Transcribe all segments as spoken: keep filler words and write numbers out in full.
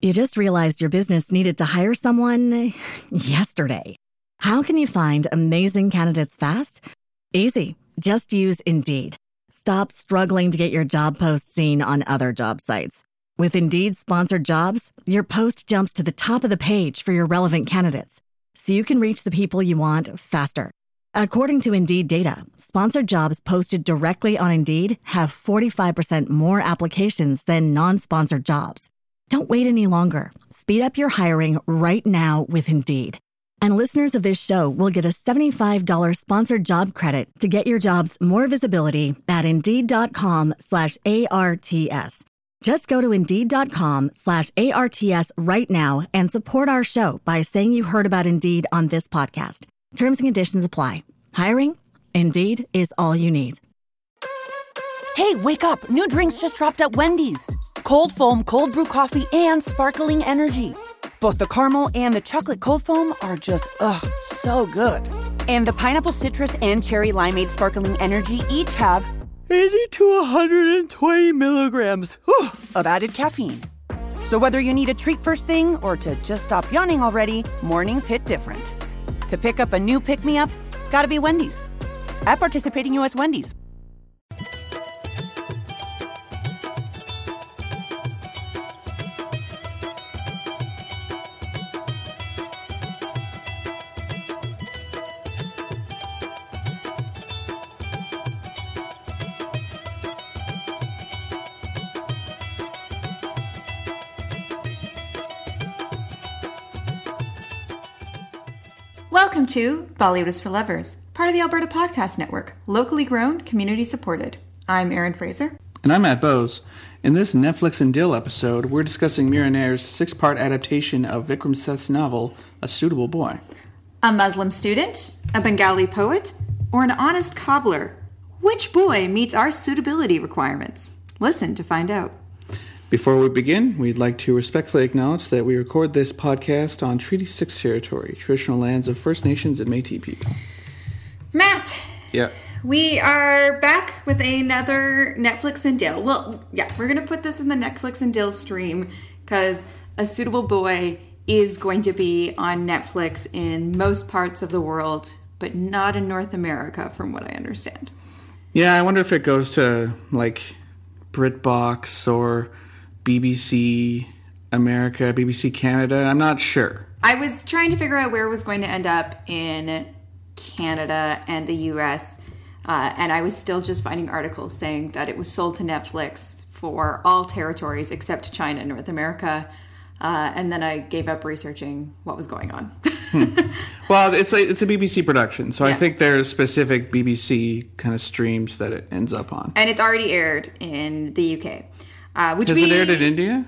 You just realized your business needed to hire someone yesterday. How can you find amazing candidates fast? Easy. Just use Indeed. Stop struggling to get your job post seen on other job sites. With Indeed sponsored jobs, your post jumps to the top of the page for your relevant candidates, so you can reach the people you want faster. According to Indeed data, sponsored jobs posted directly on Indeed have forty-five percent more applications than non-sponsored jobs. Don't wait any longer. Speed up your hiring right now with Indeed. And listeners of this show will get a seventy-five dollars sponsored job credit to get your jobs more visibility at Indeed.com slash ARTS. Just go to Indeed.com slash ARTS right now and support our show by saying you heard about Indeed on this podcast. Terms and conditions apply. Hiring? Indeed is all you need. Hey, wake up. New drinks just dropped at Wendy's. Cold foam, cold brew coffee, and sparkling energy. Both the caramel and the chocolate cold foam are just, ugh, so good. And the pineapple citrus and cherry limeade sparkling energy each have eighty to one hundred twenty milligrams whew, of added caffeine. So whether you need a treat first thing or to just stop yawning already, mornings hit different. To pick up a new pick-me-up, gotta be Wendy's. At participating U S Wendy's. Welcome to Bollywood is for Lovers, part of the Alberta Podcast Network, locally grown, community supported. I'm Erin Fraser. And I'm Matt Bose. In this Netflix and Dill episode, we're discussing Mira Nair's six-part adaptation of Vikram Seth's novel, A Suitable Boy. A Muslim student, a Bengali poet, or an honest cobbler? Which boy meets our suitability requirements? Listen to find out. Before we begin, we'd like to respectfully acknowledge that we record this podcast on Treaty six territory, traditional lands of First Nations and Métis people. Matt! Yeah. We are back with another Netflix and Dill. Well, yeah, we're going to put this in the Netflix and Dill stream because A Suitable Boy is going to be on Netflix in most parts of the world, but not in North America, from what I understand. Yeah, I wonder if it goes to, like, BritBox or B B C America, B B C Canada. I'm not sure. I was trying to figure out where it was going to end up in Canada and the U S, uh, and I was still just finding articles saying that it was sold to Netflix for all territories except China and North America, uh, and then I gave up researching what was going on. hmm. Well, it's a, it's a B B C production, so yeah. I think there's specific B B C kind of streams that it ends up on. And it's already aired in the U K. Uh, which Has we, it aired in India?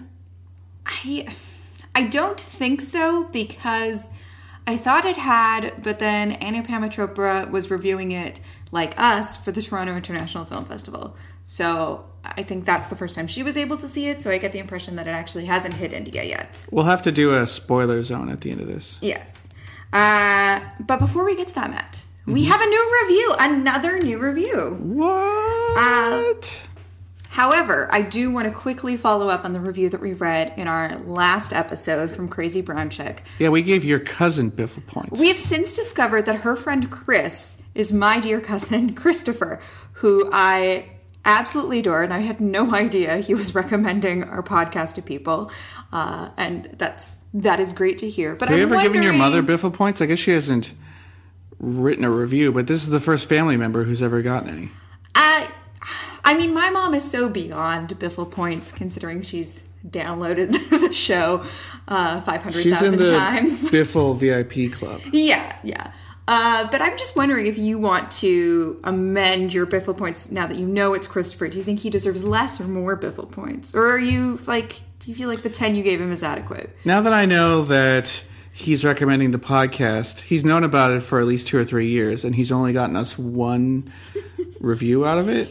I, I don't think so, because I thought it had, but then Anupama Chopra was reviewing it, like us, for the Toronto International Film Festival. So I think that's the first time she was able to see it, so I get the impression that it actually hasn't hit India yet. We'll have to do a spoiler zone at the end of this. Yes. Uh, but before we get to that, Matt, mm-hmm. we have a new review, another new review. What? Uh, However, I do want to quickly follow up on the review that we read in our last episode from Crazy Brown Chick. Yeah, we gave your cousin Biffle points. We have since discovered that her friend Chris is my dear cousin Christopher, who I absolutely adore, and I had no idea he was recommending our podcast to people, uh, and that's that is great to hear. But have I'm you ever wondering... given your mother Biffle points? I guess she hasn't written a review, but this is the first family member who's ever gotten any. Uh, I mean, my mom is so beyond Biffle points, considering she's downloaded the show uh, five hundred thousand times. She's in the Biffle V I P club. Yeah, yeah. Uh, but I'm just wondering if you want to amend your Biffle points now that you know it's Christopher. Do you think he deserves less or more Biffle points? Or are you, like, do you feel like the ten you gave him is adequate? Now that I know that he's recommending the podcast, he's known about it for at least two or three years, and he's only gotten us one review out of it.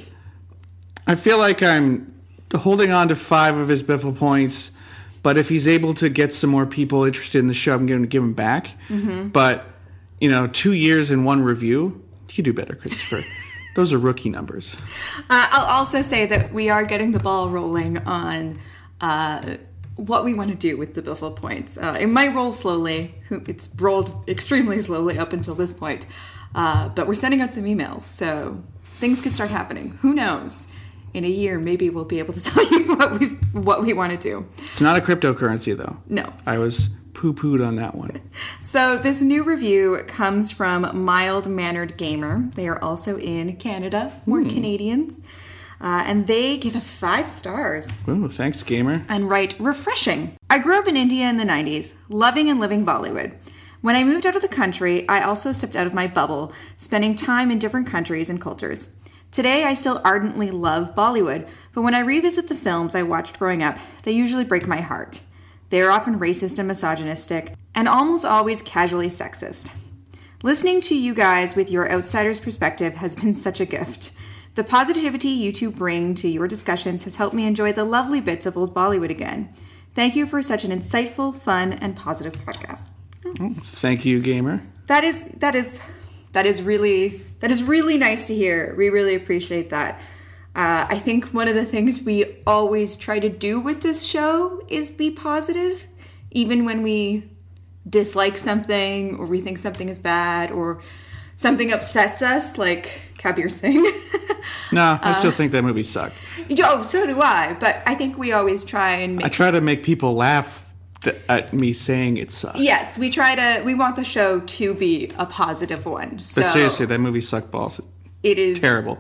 I feel like I'm holding on to five of his Biffle points, but if he's able to get some more people interested in the show, I'm going to give him back. Mm-hmm. But, you know, two years and one review, you do better, Christopher. Those are rookie numbers. Uh, I'll also say that we are getting the ball rolling on uh, what we want to do with the Biffle points. Uh, it might roll slowly. It's rolled extremely slowly up until this point. Uh, but we're sending out some emails, so things could start happening. Who knows? In a year, maybe we'll be able to tell you what we what we want to do. It's not a cryptocurrency, though. No. I was poo-pooed on that one. So this new review comes from Mild Mannered Gamer. They are also in Canada. We're mm. Canadians. Uh, and they give us five stars. Ooh, thanks, gamer. And write, refreshing. I grew up in India in the nineties, loving and living Bollywood. When I moved out of the country, I also stepped out of my bubble, spending time in different countries and cultures. Today, I still ardently love Bollywood, but when I revisit the films I watched growing up, they usually break my heart. They are often racist and misogynistic, and almost always casually sexist. Listening to you guys with your outsider's perspective has been such a gift. The positivity you two bring to your discussions has helped me enjoy the lovely bits of old Bollywood again. Thank you for such an insightful, fun, and positive podcast. Oh, thank you, gamer. That is that is that is really that is really nice to hear. We really appreciate that. Uh, I think one of the things we always try to do with this show is be positive, even when we dislike something or we think something is bad or something upsets us, like Kabir Singh. No, I still uh, think that movie sucked. Yo, so do I. But I think we always try and make... I try to make people laugh th- at me saying it sucks. Yes, we try to... We want the show to be a positive one. So but seriously, that movie sucked balls. It is... terrible.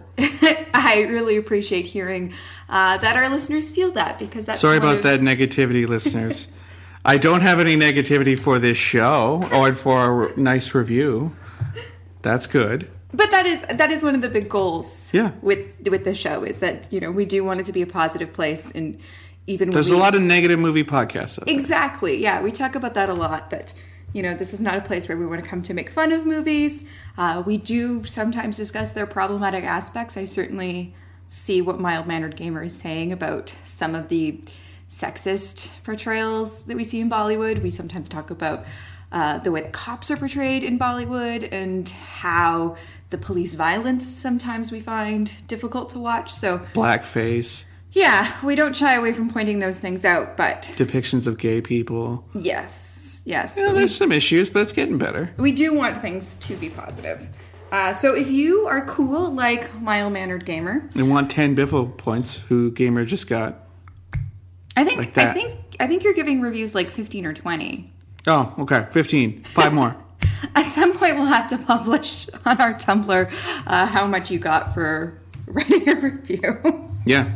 I really appreciate hearing uh, that our listeners feel that, because that's... Sorry about of... that negativity, listeners. I don't have any negativity for this show or for a nice review. That's good. But that is that is one of the big goals yeah. with with the show, is that, you know, we do want it to be a positive place, and even when there's we, a lot of negative movie podcasts out there. Exactly. Yeah, we talk about that a lot, that, you know, this is not a place where we want to come to make fun of movies. Uh, we do sometimes discuss their problematic aspects. I certainly see what Mild Mannered Gamer is saying about some of the sexist portrayals that we see in Bollywood. We sometimes talk about uh, the way the cops are portrayed in Bollywood and how the police violence sometimes we find difficult to watch. So blackface. Yeah, we don't shy away from pointing those things out, but... depictions of gay people. Yes, yes. Yeah, there's we, some issues, but it's getting better. We do want things to be positive. Uh, so if you are cool like Mild Mannered Gamer... and want ten Biffle points, who Gamer just got... I think like that. I think I think you're giving reviews like fifteen or twenty. Oh, okay. fifteen. Five more. At some point, we'll have to publish on our Tumblr uh, how much you got for writing a review. Yeah.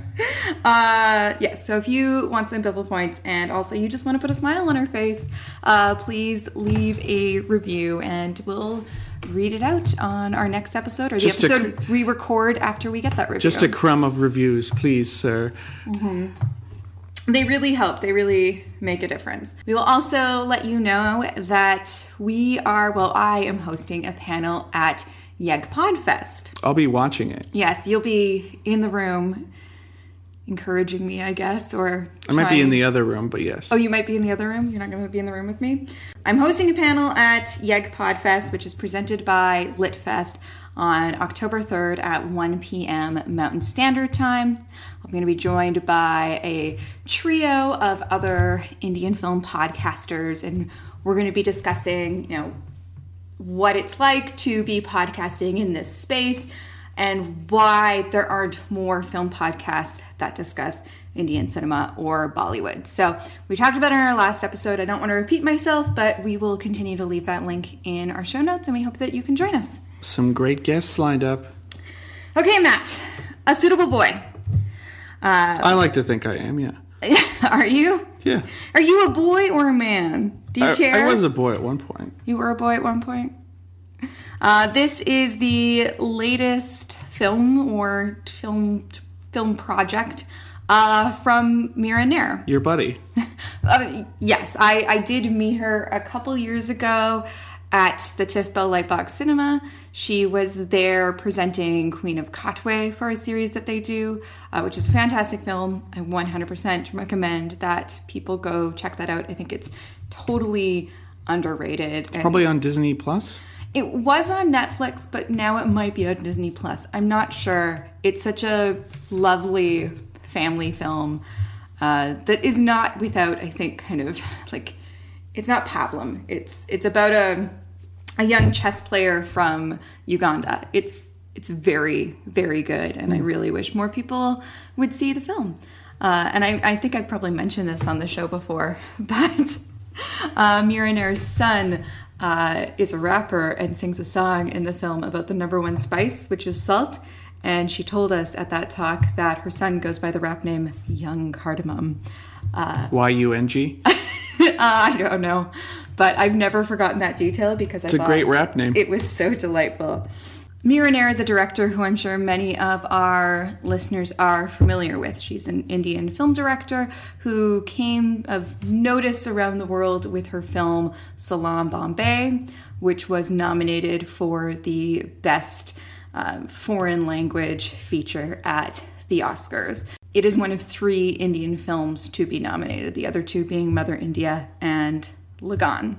Uh, yes, yeah, so if you want some Biffle points and also you just want to put a smile on our face, uh, please leave a review and we'll read it out on our next episode, or the just episode cr- we record after we get that review. Just a crumb of reviews, please, sir. Mm-hmm. They really help. They really make a difference. We will also let you know that we are, well, I am hosting a panel at Yeg Podfest. I'll be watching it. Yes, you'll be in the room encouraging me, I guess, or I might be in the other room, but yes. Oh, you might be in the other room? You're not going to be in the room with me? I'm hosting a panel at Yeg Podfest, which is presented by LitFest, on October third at one p.m. Mountain Standard Time. I'm going to be joined by a trio of other Indian film podcasters, and we're going to be discussing, you know, what it's like to be podcasting in this space and why there aren't more film podcasts that discuss Indian cinema or Bollywood. So we talked about it in our last episode. I don't want to repeat myself, but we will continue to leave that link in our show notes, and we hope that you can join us. Some great guests lined up. Okay, Matt, a suitable boy. Uh, I like to think I am, yeah. Are you? Yeah. Are you a boy or a man? Do you I, care? I was a boy at one point. You were a boy at one point? Uh, this is the latest film or film film project uh, from Mira Nair. Your buddy. uh, yes, I, I did meet her a couple years ago at the Tiff Bell Lightbox Cinema. She was there presenting Queen of Katwe for a series that they do, uh, which is a fantastic film. I one hundred percent recommend that people go check that out. I think it's totally underrated. It's probably on Disney Plus. It was on Netflix, but now it might be on Disney Plus. I'm not sure. It's such a lovely family film. uh, that is not without, I think, kind of like, it's not pablum. It's it's about a a young chess player from Uganda. It's it's very, very good, and I really wish more people would see the film. Uh, and I, I think I've probably mentioned this on the show before, but uh, Mira Nair's son uh, is a rapper and sings a song in the film about the number one spice, which is salt. And she told us at that talk that her son goes by the rap name Young Cardamom. Uh, Y U N G? uh, I don't know. But I've never forgotten that detail because I it's thought a great rap name. It was so delightful. Mira Nair is a director who I'm sure many of our listeners are familiar with. She's an Indian film director who came of notice around the world with her film Salaam Bombay, which was nominated for the Best uh, Foreign Language Feature at the Oscars. It is one of three Indian films to be nominated, the other two being Mother India and Lagan.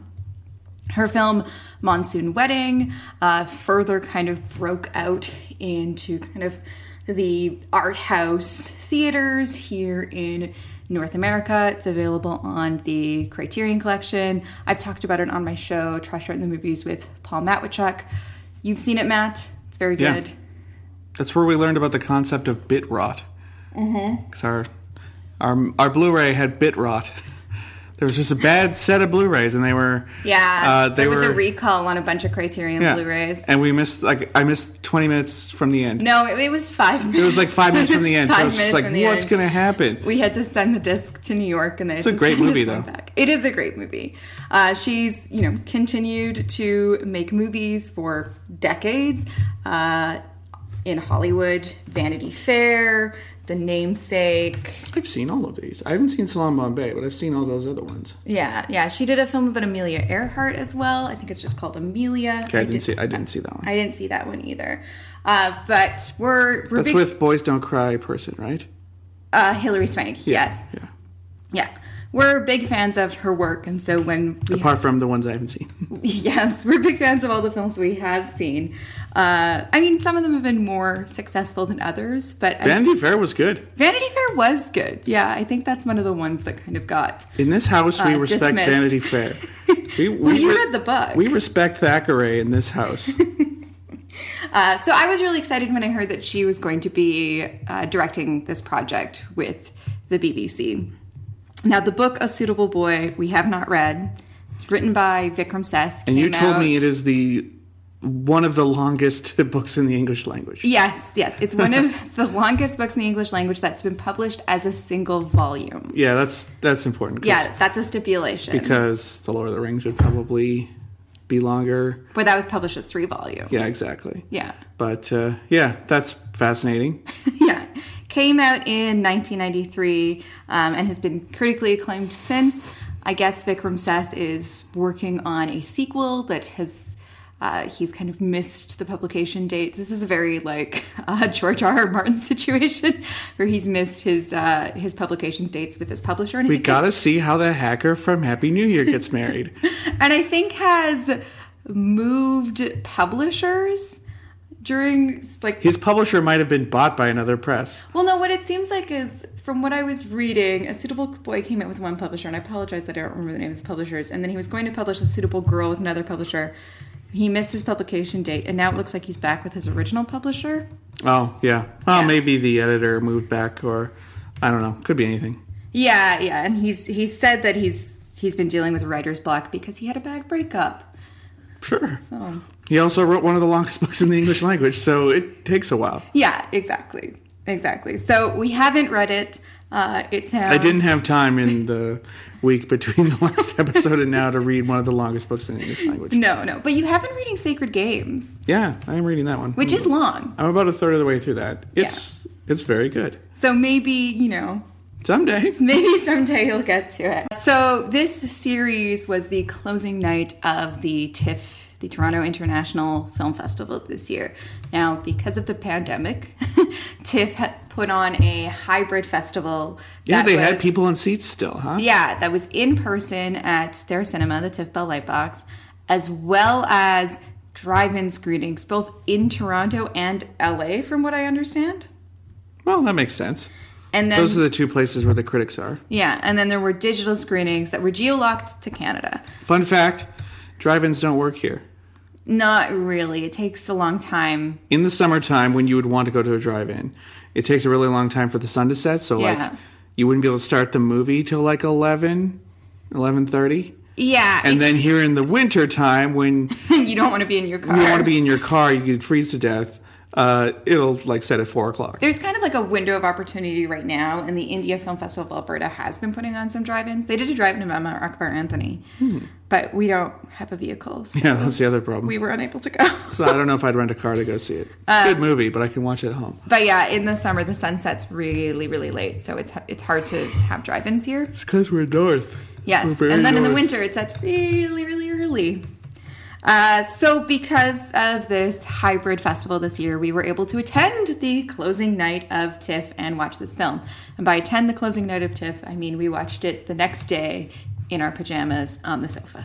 Her film, Monsoon Wedding, uh, further kind of broke out into kind of the art house theaters here in North America. It's available on the Criterion Collection. I've talked about it on my show, Trash Art in the Movies with Paul Matwichuk. You've seen it, Matt. It's very good. Yeah. That's where we learned about the concept of bit rot. Mm-hmm. Because our, our, our Blu-ray had bit rot. There was just a bad set of Blu-rays, and they were yeah. Uh, they there was were, a recall on a bunch of Criterion yeah. Blu-rays, and we missed like I missed twenty minutes from the end. No, it, it was five minutes. It was like five minutes from the end. So I was just like, what's end. going to happen? We had to send the disc to New York, and then it's a great movie, though. Back. It is a great movie. Uh, she's you know continued to make movies for decades uh, in Hollywood, Vanity Fair, The Namesake. I've seen all of these. I haven't seen Salaam Bombay, but I've seen all those other ones. Yeah, yeah. She did a film about Amelia Earhart as well. I think it's just called Amelia. Okay, I, I didn't did, see. I didn't see that one. I didn't see that one either. Uh, but we're we're That's big, with Boys Don't Cry person, right? uh, Hilary Swank. Yeah, Yes. Yeah. Yeah. We're big fans of her work, and so when we apart from the ones I haven't seen. Yes, we're big fans of all the films we have seen. Uh, I mean, some of them have been more successful than others, but Vanity I, Fair was good. Vanity Fair was good. Yeah, I think that's one of the ones that kind of got in this house. We uh, respect dismissed. Vanity Fair. We, well, we you re- read the book. We respect Thackeray in this house. uh, so I was really excited when I heard that she was going to be uh, directing this project with the B B C. Now, the book A Suitable Boy, we have not read. It's written by Vikram Seth. And you told out. me it is the one of the longest books in the English language. Yes, yes. It's one of the longest books in the English language that's been published as a single volume. Yeah, that's that's important. Yeah, that's a stipulation. Because The Lord of the Rings would probably be longer. But that was published as three volumes. Yeah, exactly. Yeah. But, uh, yeah, that's fascinating. Yeah. Came out in nineteen ninety-three um, and has been critically acclaimed since. I guess Vikram Seth is working on a sequel that has... Uh, he's kind of missed the publication dates. This is a very like uh, George R. R. Martin situation where he's missed his uh, his publication dates with his publisher. And I we think gotta see how the hacker from Happy New Year gets married. And I think has moved publishers during like his publisher might have been bought by another press. Well, no, what it seems like is from what I was reading, A Suitable Boy came out with one publisher, and I apologize that I don't remember the name of his publishers. And then he was going to publish A Suitable Girl with another publisher. He missed his publication date, and now it looks like he's back with his original publisher. Oh, yeah. Well, yeah. Maybe the editor moved back, or I don't know. Could be anything. Yeah, yeah. And he's he said that he's he's been dealing with writer's block because he had a bad breakup. Sure. So. He also wrote one of the longest books in the English language, so it takes a while. Yeah, exactly. Exactly. So we haven't read it. Uh, it sounds... I didn't have time in the week between the last episode and now to read one of the longest books in the English language. No, no. But you have been reading Sacred Games. Yeah, I am reading that one. Which I'm, is long. I'm about a third of the way through that. It's yeah. It's very good. So maybe, you know... Someday. Maybe someday you'll get to it. So this series was the closing night of the TIFF, the Toronto International Film Festival this year. Now, because of the pandemic, TIFF had put on a hybrid festival. Yeah, they was, had people in seats still, huh? Yeah, that was in person at their cinema, the TIFF Bell Lightbox, as well as drive-in screenings, both in Toronto and L A, from what I understand. Well, that makes sense. And then, those are the two places where the critics are. Yeah, and then there were digital screenings that were geolocked to Canada. Fun fact, drive-ins don't work here. Not really. It takes a long time. In the summertime, when you would want to go to a drive-in, it takes a really long time for the sun to set. So, Yeah. like, you wouldn't be able to start the movie till, like, eleven, eleven thirty. Yeah. And then it's- here in the winter time, when you don't want to be in your car. you don't want to be in your car, you could freeze to death, uh, it'll, like, set at four o'clock. There's kind of like a window of opportunity right now, and the India Film Festival of Alberta has been putting on some drive-ins. They did a drive-in in Mount Akbar Anthony, hmm. but we don't have a vehicle. So Yeah, that's the other problem. we were unable to go. So I don't know if I'd rent a car to go see it. Uh, Good movie, but I can watch it at home. But yeah, in the summer, the sun sets really, really late, so it's it's hard to have drive-ins here. It's because we're north. Yes, We're and then very in the north. winter, it sets really, really early. Uh, so because of this hybrid festival this year, we were able to attend the closing night of TIFF and watch this film. And by attend the closing night of TIFF, I mean we watched it the next day in our pajamas on the sofa.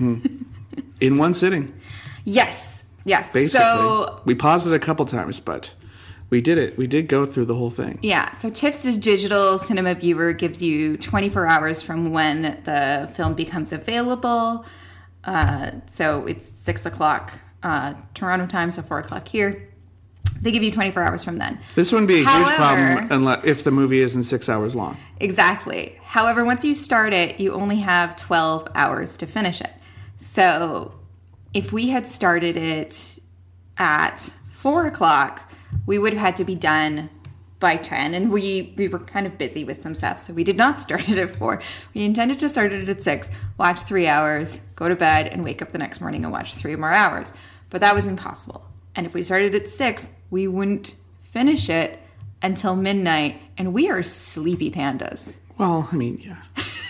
In one sitting, Yes, yes. basically. So We paused it a couple times, but we did it. We did go through the whole thing. yeah, so TIFF's digital cinema viewer gives you twenty-four hours from when the film becomes available. Uh, so it's six o'clock uh, Toronto time, so four o'clock here. They give you twenty-four hours from then. This wouldn't be a huge However- problem unless, if the movie isn't six hours long. Exactly. However, once you start it, you only have twelve hours to finish it. So if we had started it at four o'clock, we would have had to be done by ten, and we, we were kind of busy with some stuff, so we did not start it at four. We intended to start it at six, watch three hours, go to bed, and wake up the next morning and watch three more hours. But that was impossible. And if we started at six, we wouldn't finish it until midnight, and we are sleepy pandas. Well, I mean, yeah.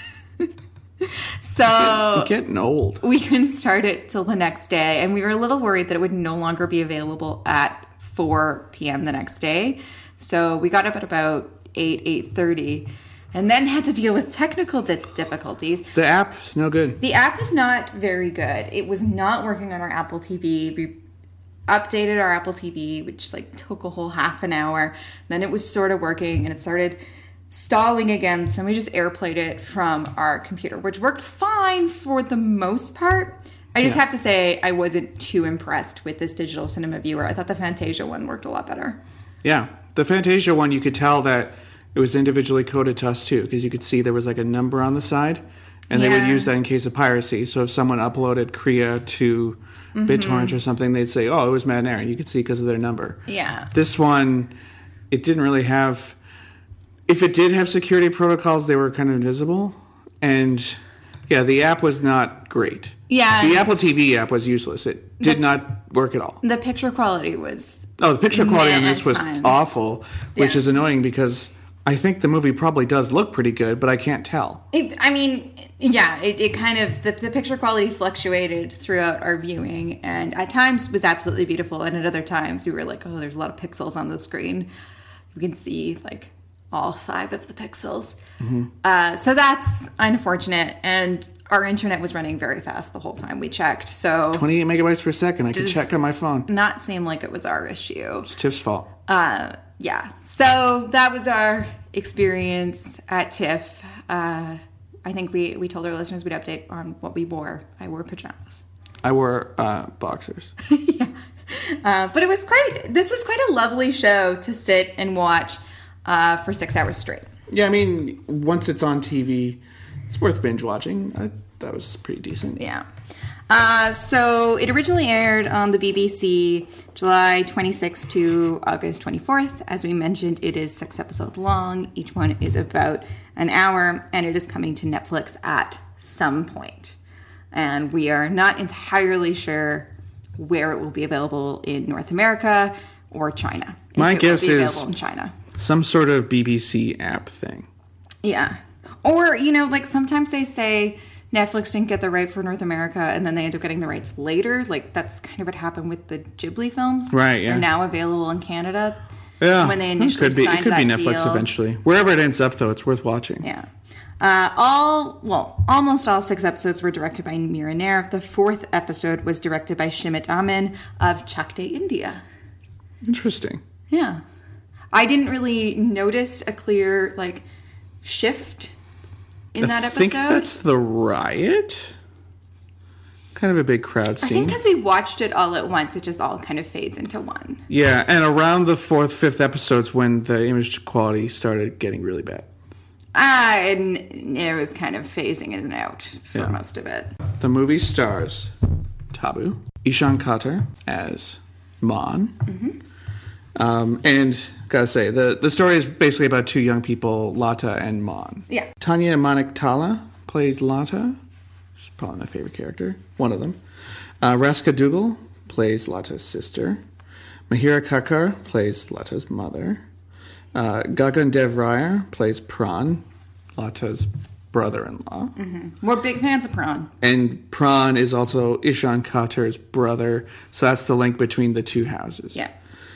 So I'm getting old. we couldn't start it till the next day, and we were a little worried that it would no longer be available at four p.m. the next day. So we got up at about eight, eight thirty, and then had to deal with technical di- difficulties. The app is no good. The app is not very good. It was not working on our Apple T V. We updated our Apple T V, which like took a whole half an hour. Then it was sort of working, and it started stalling again. So we just airplayed it from our computer, which worked fine for the most part. I just Yeah. have to say I wasn't too impressed with this digital cinema viewer. I thought the Fantasia one worked a lot better. Yeah. The Fantasia one, you could tell that it was individually coded to us too, because you could see there was like a number on the side, and they would Yeah. use that in case of piracy. So if someone uploaded Korea to Mm-hmm. BitTorrent or something, they'd say, oh, it was Mad Aaron. You could see because of their number. Yeah. This one, it didn't really have... If it did have security protocols, they were kind of invisible. And, yeah, the app was not great. Yeah. The Apple T V app was useless. It did not work at all. The picture quality was... Oh, the picture quality on Meh this at was times. awful, which Yeah. is annoying because I think the movie probably does look pretty good, but I can't tell. It, I mean, yeah, it, it kind of, the, the picture quality fluctuated throughout our viewing, and at times was absolutely beautiful, and at other times we were like, oh, there's a lot of pixels on the screen. We can see, like, all five of the pixels. Mm-hmm. Uh, so that's unfortunate, and our internet was running very fast the whole time we checked, so twenty-eight megabytes per second. I can Does- check on my phone. not seem like it was our issue. It's Tiff's fault. Uh, yeah, so that was our experience at TIFF. Uh, I think we, we told our listeners we'd update on what we wore. I wore pajamas. I wore uh, boxers. yeah. Uh, but it was quite, this was quite a lovely show to sit and watch uh, for six hours straight. Yeah, I mean, once it's on T V, it's worth binge watching. I, that was pretty decent. Yeah. Uh, so it originally aired on the B B C July twenty-sixth to August twenty-fourth. As we mentioned, it is six episodes long. Each one is about an hour, and it is coming to Netflix at some point. And we are not entirely sure where it will be available in North America or China. If My it will guess be is- available in China. Some sort of B B C app thing. Yeah. Or, you know, like sometimes they say Netflix didn't get the right for North America and then they end up getting the rights later. Like that's kind of what happened with the Ghibli films. Right, yeah. They're now available in Canada. Yeah, When they initially it could be, signed it could that be Netflix deal. eventually. Wherever it ends up, though, it's worth watching. Yeah. Uh, all, well, almost all six episodes were directed by Mira Nair. The fourth episode was directed by Shimit Amin of Chakde, India. Interesting. Yeah. I didn't really notice a clear, like, shift in that episode. I think that's the riot. Kind of a big crowd scene. I think because we watched it all at once, it just all kind of fades into one. Yeah, and around the fourth, fifth episodes when the image quality started getting really bad. Ah, and it was kind of phasing in and out for Yeah. most of it. The movie stars Tabu, Ishan Khater as Mon. Mm-hmm. Um, and, gotta say, the, the story is basically about two young people, Lata and Mon. Yeah. Tanya Maniktala plays Lata. She's probably my favorite character. One of them. Uh, Raska Dougal plays Lata's sister. Mahira Kakar plays Lata's mother. Uh, Gagan Dev Raya plays Pran, Lata's brother-in-law. Mm-hmm. We're big fans of Pran. And Pran is also Ishan Khater's brother, so that's the link between the two houses. Yeah.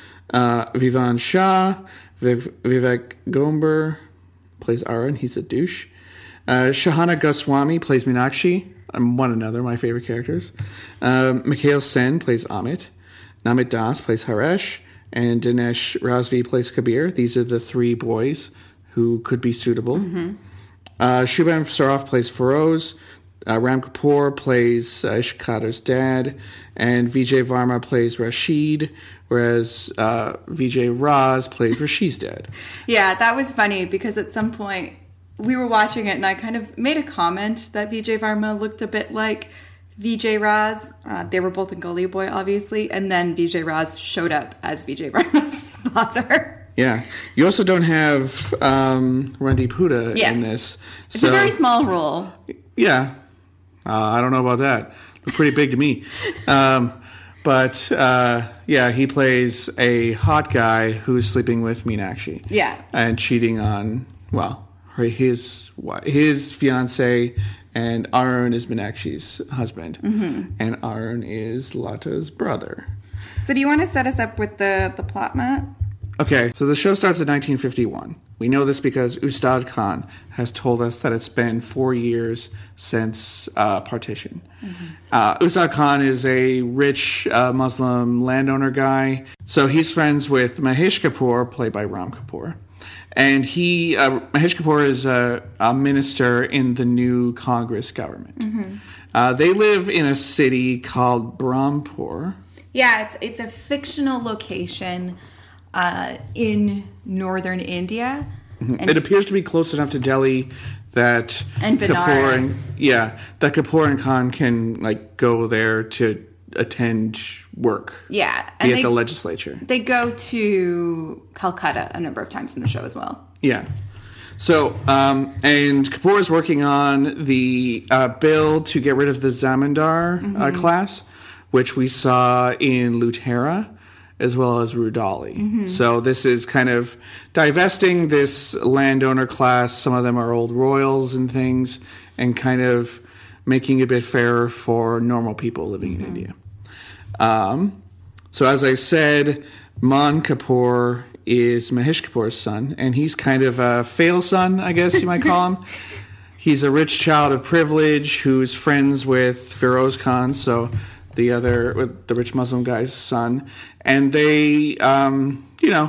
Uh, Vivan Shah, Viv- Vivek Gomber plays Aaron. He's a douche. Uh, Shahana Goswami plays Meenakshi. Um, one another, my favorite characters. Um, Mikhail Sen plays Amit. Namit Das plays Haresh. And Dinesh Razvi plays Kabir. These are the three boys who could be suitable. Mm-hmm. Uh, Shubham Saraf plays Feroz. Uh, Ram Kapoor plays uh, Ish Khater's dad. And Vijay Varma plays Rashid, whereas uh, Vijay Raz plays Rashid's dad. Yeah, that was funny because at some point we were watching it and I kind of made a comment that Vijay Varma looked a bit like Vijay Raz. Uh, they were both in Gully Boy, obviously. And then Vijay Raz showed up as Vijay Varma's father. Yeah. You also don't have um, Randeep Huda Yes. in this. It's a very small role. Yeah. Uh, I don't know about that. They're pretty big to me. Um, but, uh, yeah, he plays a hot guy who's sleeping with Meenakshi. Yeah. And cheating on, well, her, his his fiance, and Arun is Meenakshi's husband. Mm-hmm. And Arun is Lata's brother. So do you want to set us up with the, the plot, Matt? Okay, so the show starts in nineteen fifty-one. We know this because Ustad Khan has told us that it's been four years since uh, partition. Mm-hmm. Uh, Ustad Khan is a rich uh, Muslim landowner guy. So he's friends with Mahesh Kapoor, played by Ram Kapoor. And he, uh, Mahesh Kapoor is a, a minister in the new Congress government. Mm-hmm. Uh, they live in a city called Brahmpur. Yeah, it's it's a fictional location uh, in northern India. Mm-hmm. And it appears to be close enough to Delhi that and Kapoor Benares. and, yeah, that Kapoor and Khan can like go there to attend work. Yeah, and be they, at the legislature. They go to Calcutta a number of times in the show as well. Yeah. So, um, and Kapoor is working on the uh, bill to get rid of the Zamindar mm-hmm. uh, class, which we saw in Lutera, as well as Rudali. Mm-hmm. So this is kind of divesting this landowner class. Some of them are old royals and things, and kind of making it a bit fairer for normal people living mm-hmm. in India. Um, so as I said, Mon Kapoor is Mahesh Kapoor's son, and he's kind of a fail son, I guess you might call him. He's a rich child of privilege who's friends with Feroz Khan, so the other, with the rich Muslim guy's son. And they, um, you know,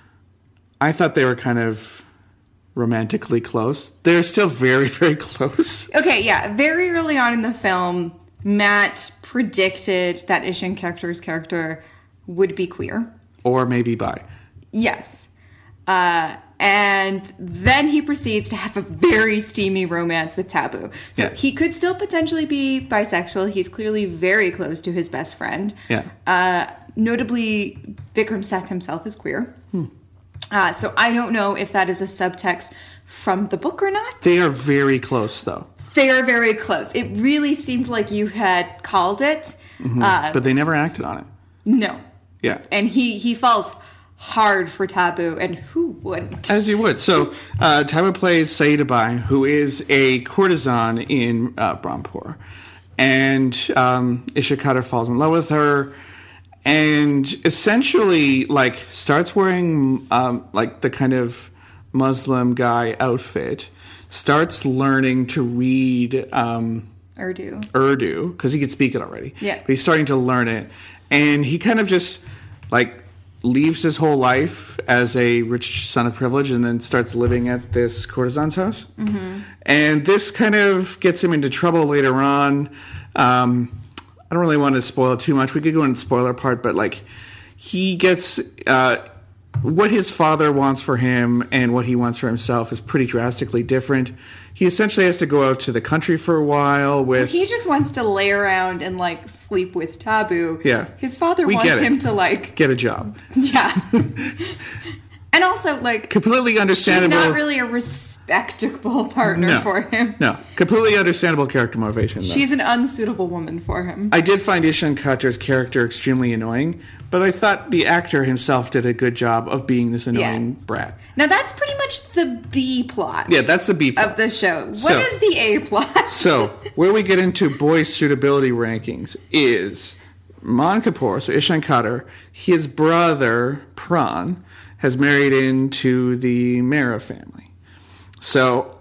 I thought they were kind of romantically close. They're still very, very close. Okay, yeah. Very early on in the film, Matt predicted that Ishan Khater's character would be queer. Or maybe bi. Yes. Uh, and then he proceeds to have a very steamy romance with Tabu. So yeah. he could still potentially be bisexual. He's clearly very close to his best friend. Yeah. Uh, notably, Vikram Seth himself is queer. Hmm. Uh, so I don't know if that is a subtext from the book or not. They are very close, though. They are very close. It really seemed like you had called it. Mm-hmm. Uh, but they never acted on it. No. Yeah. And he, he falls hard for Tabu, and who wouldn't? As you would. So, uh, Tabu plays Saidabai, who is a courtesan in uh, Brahmpur. And um, Ishan Khater falls in love with her and essentially, like, starts wearing, um, like, the kind of Muslim guy outfit, starts learning to read um, Urdu. Urdu, because he could speak it already. Yeah. But he's starting to learn it. And he kind of just, like, leaves his whole life as a rich son of privilege and then starts living at this courtesan's house. Mm-hmm. And this kind of gets him into trouble later on. Um, I don't really want to spoil it too much. We could go into the spoiler part, but like he gets uh, what his father wants for him and what he wants for himself is pretty drastically different. He essentially has to go out to the country for a while with... He just wants to lay around and, like, sleep with Tabu. Yeah. His father We wants get it. him to, like... Get a job. Yeah. And also, like... Completely understandable. She's not really a respectable partner no, for him. No. Completely understandable character motivation, though. She's an unsuitable woman for him. I did find Ishan Khater's character extremely annoying, but I thought the actor himself did a good job of being this annoying Yeah. brat. Now, that's pretty much the B plot Yeah, that's the B plot. of the show. What So- is the A plot? So, where we get into boys' suitability rankings is Mon Kapoor, so Ishan Khater, his brother, Pran, has married into the Mehra family. So,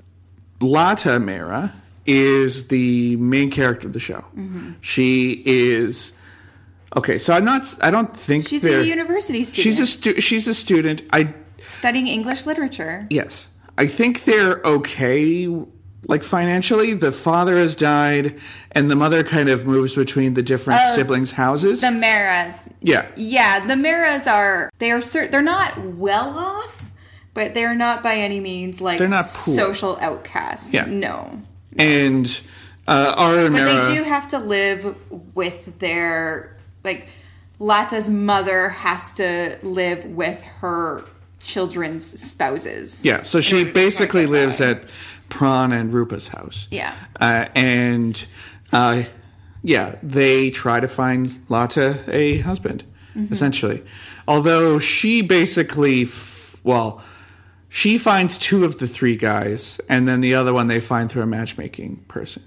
Lata Mehra is the main character of the show. Mm-hmm. She is... Okay, so I'm not... I don't think She's they're... a university student. She's a, stu- she's a student. I... Studying English literature. Yes. I think they're okay, like, financially. The father has died, and the mother kind of moves between the different Oh, siblings' houses. The Maras. Yeah. Yeah, the Maras are... They are cer- They're not well off, but they're not by any means, like, They're not poor. social outcasts. Yeah. No. And uh, Ara and But Mehra... they do have to live with their... Like, Lata's mother has to live with her children's spouses. Yeah, so she in order to basically get lives by. at Pran and Rupa's house. Yeah. Uh, and, uh, yeah, they try to find Lata a husband, mm-hmm. essentially. Although she basically, f- well, she finds two of the three guys, and then the other one they find through a matchmaking person.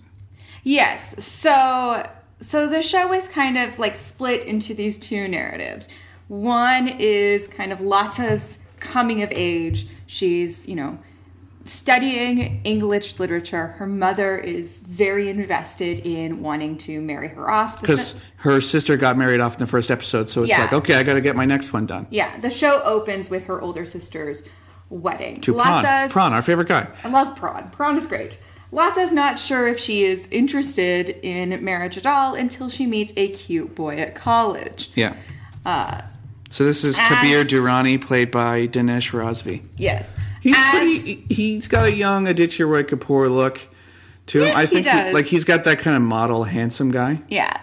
Yes. So so the show is kind of like split into these two narratives. One is kind of Lata's coming of age. She's, you know, studying English literature. Her mother is very invested in wanting to marry her off. Because her sister got married off in the first episode, so it's Yeah. like, okay, I got to get my next one done. Yeah, the show opens with her older sister's wedding. To Pran. Lata's- Pran, our favorite guy. I love Prawn. Prawn is great. Lata's not sure if she is interested in marriage at all until she meets a cute boy at college. Yeah. Uh, So this is as- Kabir Durrani, played by Dinesh Razvi. yes. He's As- pretty. He's got a young Aditya Roy Kapoor look to him. Yeah, I he think does. like he's got that kind of model, handsome guy. Yeah.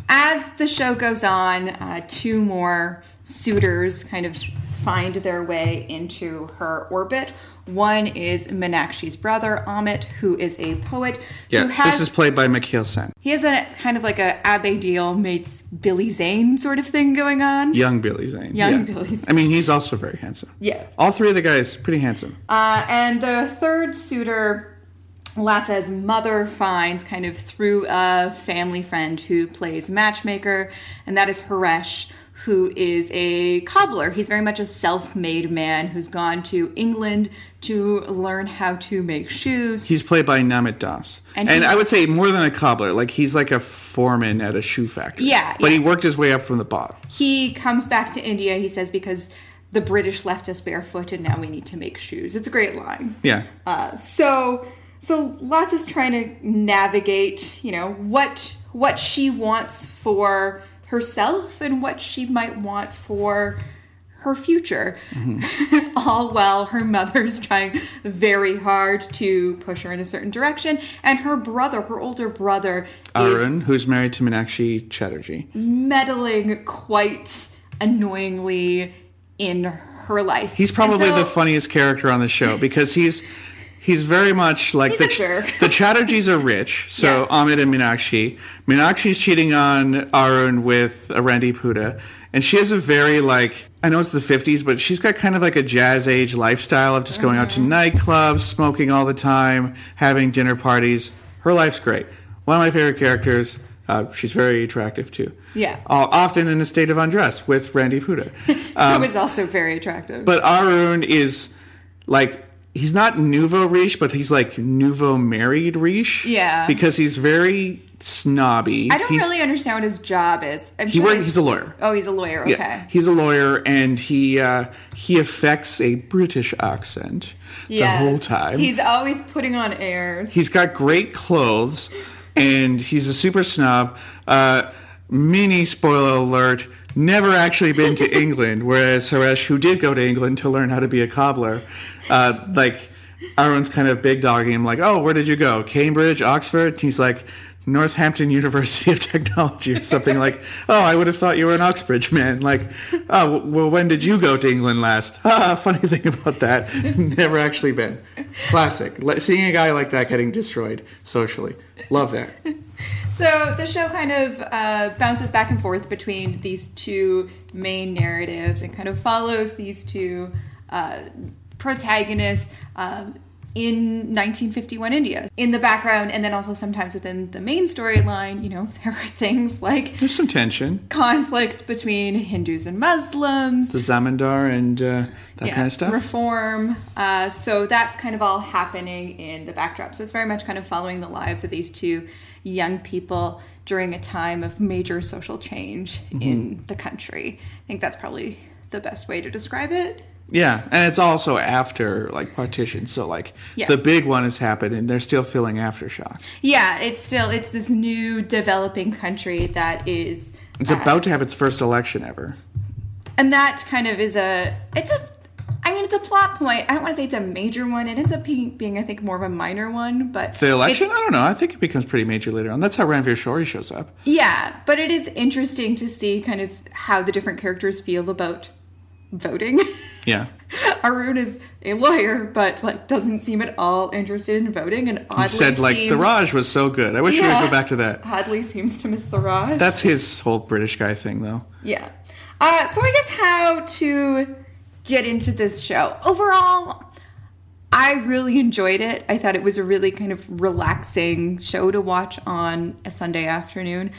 As the show goes on, uh, two more suitors kind of find their way into her orbit. One is Meenakshi's brother, Amit, who is a poet. Yeah, who has, this is played by Mikhail Sen. He has a kind of like a Abbe Deal meets Billy Zane sort of thing going on. Young Billy Zane. Young yeah. Billy Zane. I mean, he's also very handsome. Yes. All three of the guys pretty handsome. Uh, and the third suitor, Lata's mother finds kind of through a family friend who plays matchmaker, and that is Haresh, who is a cobbler. He's very much a self-made man who's gone to England to learn how to make shoes. He's played by Namit Das. And And, he- I would say more than a cobbler. Like, he's like a foreman at a shoe factory. Yeah, But yeah. he worked his way up from the bottom. He comes back to India, he says, because the British left us barefoot and now we need to make shoes. It's a great line. Yeah. Uh, so, so Lata's trying to navigate, you know, what what she wants for herself and what she might want for her future. Mm-hmm. All while her mother's trying very hard to push her in a certain direction, and her brother, her older brother, Arun, is who's married to Meenakshi Chatterjee. meddling quite annoyingly in her life. He's probably And so- the funniest character on the show because he's he's very much like He's the a jerk. the Chatterjees are rich, so Yeah. Amit and Meenakshi. Meenakshi's cheating on Arun with Randy Puda, and she has a very like I know it's the fifties, but she's got kind of like a jazz age lifestyle of just going out to nightclubs, smoking all the time, having dinner parties. Her life's great. One of my favorite characters. Uh, she's very attractive too. Yeah. Uh, often in a state of undress with Randy Puda. who is also very attractive. But Arun is like he's not nouveau riche, but he's like nouveau married riche. Yeah. Because he's very snobby. I don't he's, really understand what his job is. I'm he sure works, he's a lawyer. Oh, he's a lawyer. Okay. Yeah, he's a lawyer, and he uh, he affects a British accent Yes. the whole time. He's always putting on airs. He's got great clothes, and he's a super snob. Uh, mini spoiler alert, never actually been to England, whereas Haresh, who did go to England to learn how to be a cobbler, uh, like, everyone's kind of big dogging him, like, oh, where did you go? Cambridge, Oxford? And he's like, Northampton University of Technology or something. Like, oh, I would have thought you were an Oxbridge man. Like, oh, well, when did you go to England last? Ah, funny thing about that, never actually been. Classic. Le- Seeing a guy like that getting destroyed socially. Love that. So the show kind of uh, bounces back and forth between these two main narratives and kind of follows these two uh, protagonists um, in nineteen fifty-one India in the background, and then also sometimes within the main storyline, you know, there are things like There's some tension. conflict between Hindus and Muslims, The Zamindar and uh, that yeah, kind of stuff. reform. Uh, so that's kind of all happening in the backdrop. So it's very much kind of following the lives of these two young people during a time of major social change mm-hmm. in the country. I think that's probably the best way to describe it. Yeah, and it's also after, like, partition, so, like, yeah. the big one has happened, and they're still feeling aftershocks. Yeah, it's still, it's this new developing country that is... It's uh, about to have its first election ever. And that kind of is a, it's a, I mean, it's a plot point. I don't want to say it's a major one. It ends up being, being I think, more of a minor one, but... The election? I don't know. I think it becomes pretty major later on. That's how Ranveer Shori shows up. Yeah, but it is interesting to see kind of how the different characters feel about voting. Yeah. Arun is a lawyer, but like doesn't seem at all interested in voting, and oddly he said like seems, the Raj was so good. I wish yeah, we would go back to that. Oddly seems to miss the Raj. That's his whole British guy thing, though. Yeah. Uh, so I guess how to get into this show overall. I really enjoyed it. I thought it was a really kind of relaxing show to watch on a Sunday afternoon.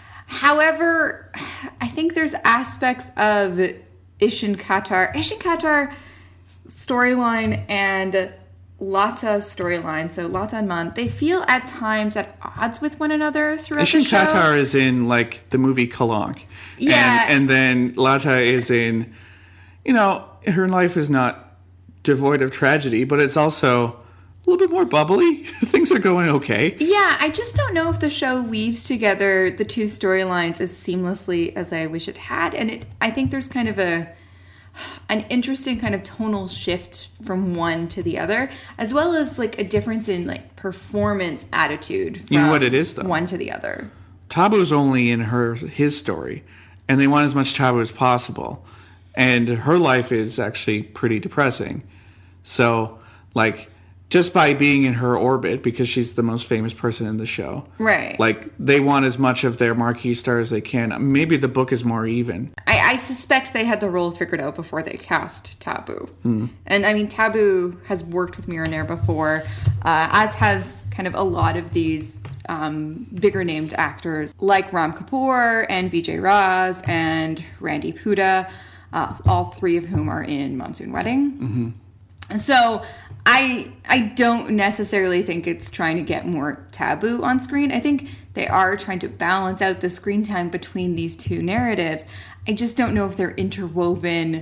However, I think there's aspects of Ishan Khatter, Ishan Khatter storyline and Lata's storyline, so Lata and Man, they feel at times at odds with one another throughout Ishan the show. Khatter is in, like, the movie Kalank. Yeah. And, and then Lata is in, you know, her life is not devoid of tragedy, but it's also a little bit more bubbly. Things are going okay. Yeah, I just don't know if the show weaves together the two storylines as seamlessly as I wish it had. And it, I think there's kind of a an interesting kind of tonal shift from one to the other, as well as like a difference in like performance attitude from You know what it is, though? one to the other. Tabu's only in her his story, and they want as much Tabu as possible. And her life is actually pretty depressing. So, like, just by being in her orbit, because she's the most famous person in the show. Right. Like, they want as much of their marquee star as they can. Maybe the book is more even. I, I suspect they had the role figured out before they cast Tabu. Mm. And, I mean, Tabu has worked with Mira Nair before, uh, as has kind of a lot of these um, bigger-named actors, like Ram Kapoor and Vijay Raz and Randy Puda, uh, all three of whom are in Monsoon Wedding. Mm-hmm. So I I don't necessarily think it's trying to get more Tabu on screen. I think they are trying to balance out the screen time between these two narratives. I just don't know if they're interwoven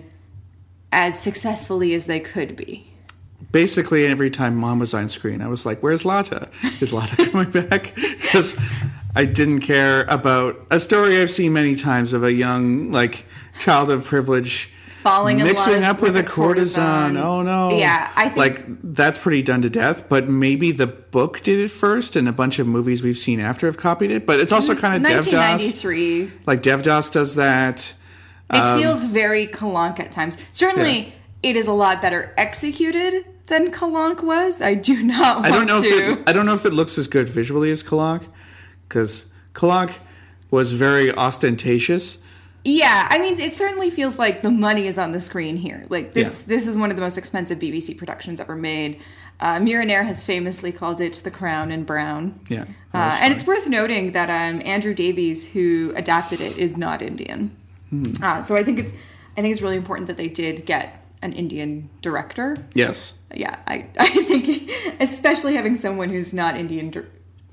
as successfully as they could be. Basically, every time Mom was on screen, I was like, where's Lata? Is Lata coming back? Because I didn't care about a story I've seen many times of a young, like, child of privilege falling in mixing love up with, with a a courtesan. courtesan. Oh no. Yeah, I think like that's pretty done to death, but maybe the book did it first and a bunch of movies we've seen after have copied it, but it's also kind of nineteen Devdas. ninety-three. Like Devdas does that. It um, feels very Kalank at times. Certainly yeah. it is a lot better executed than Kalank was. I do not want I don't know to if it, I don't know if it looks as good visually as Kalank, because Kalank was very ostentatious. Yeah, I mean, it certainly feels like the money is on the screen here. Like, this Yeah. this is one of the most expensive B B C productions ever made. Uh, Mira Nair has famously called it The Crown in Brown. Yeah. Uh, and it's worth noting that um, Andrew Davies, who adapted it, is not Indian. Hmm. Uh, so I think it's I think it's really important that they did get an Indian director. Yes. Yeah, I, I think, especially having someone who's not Indian...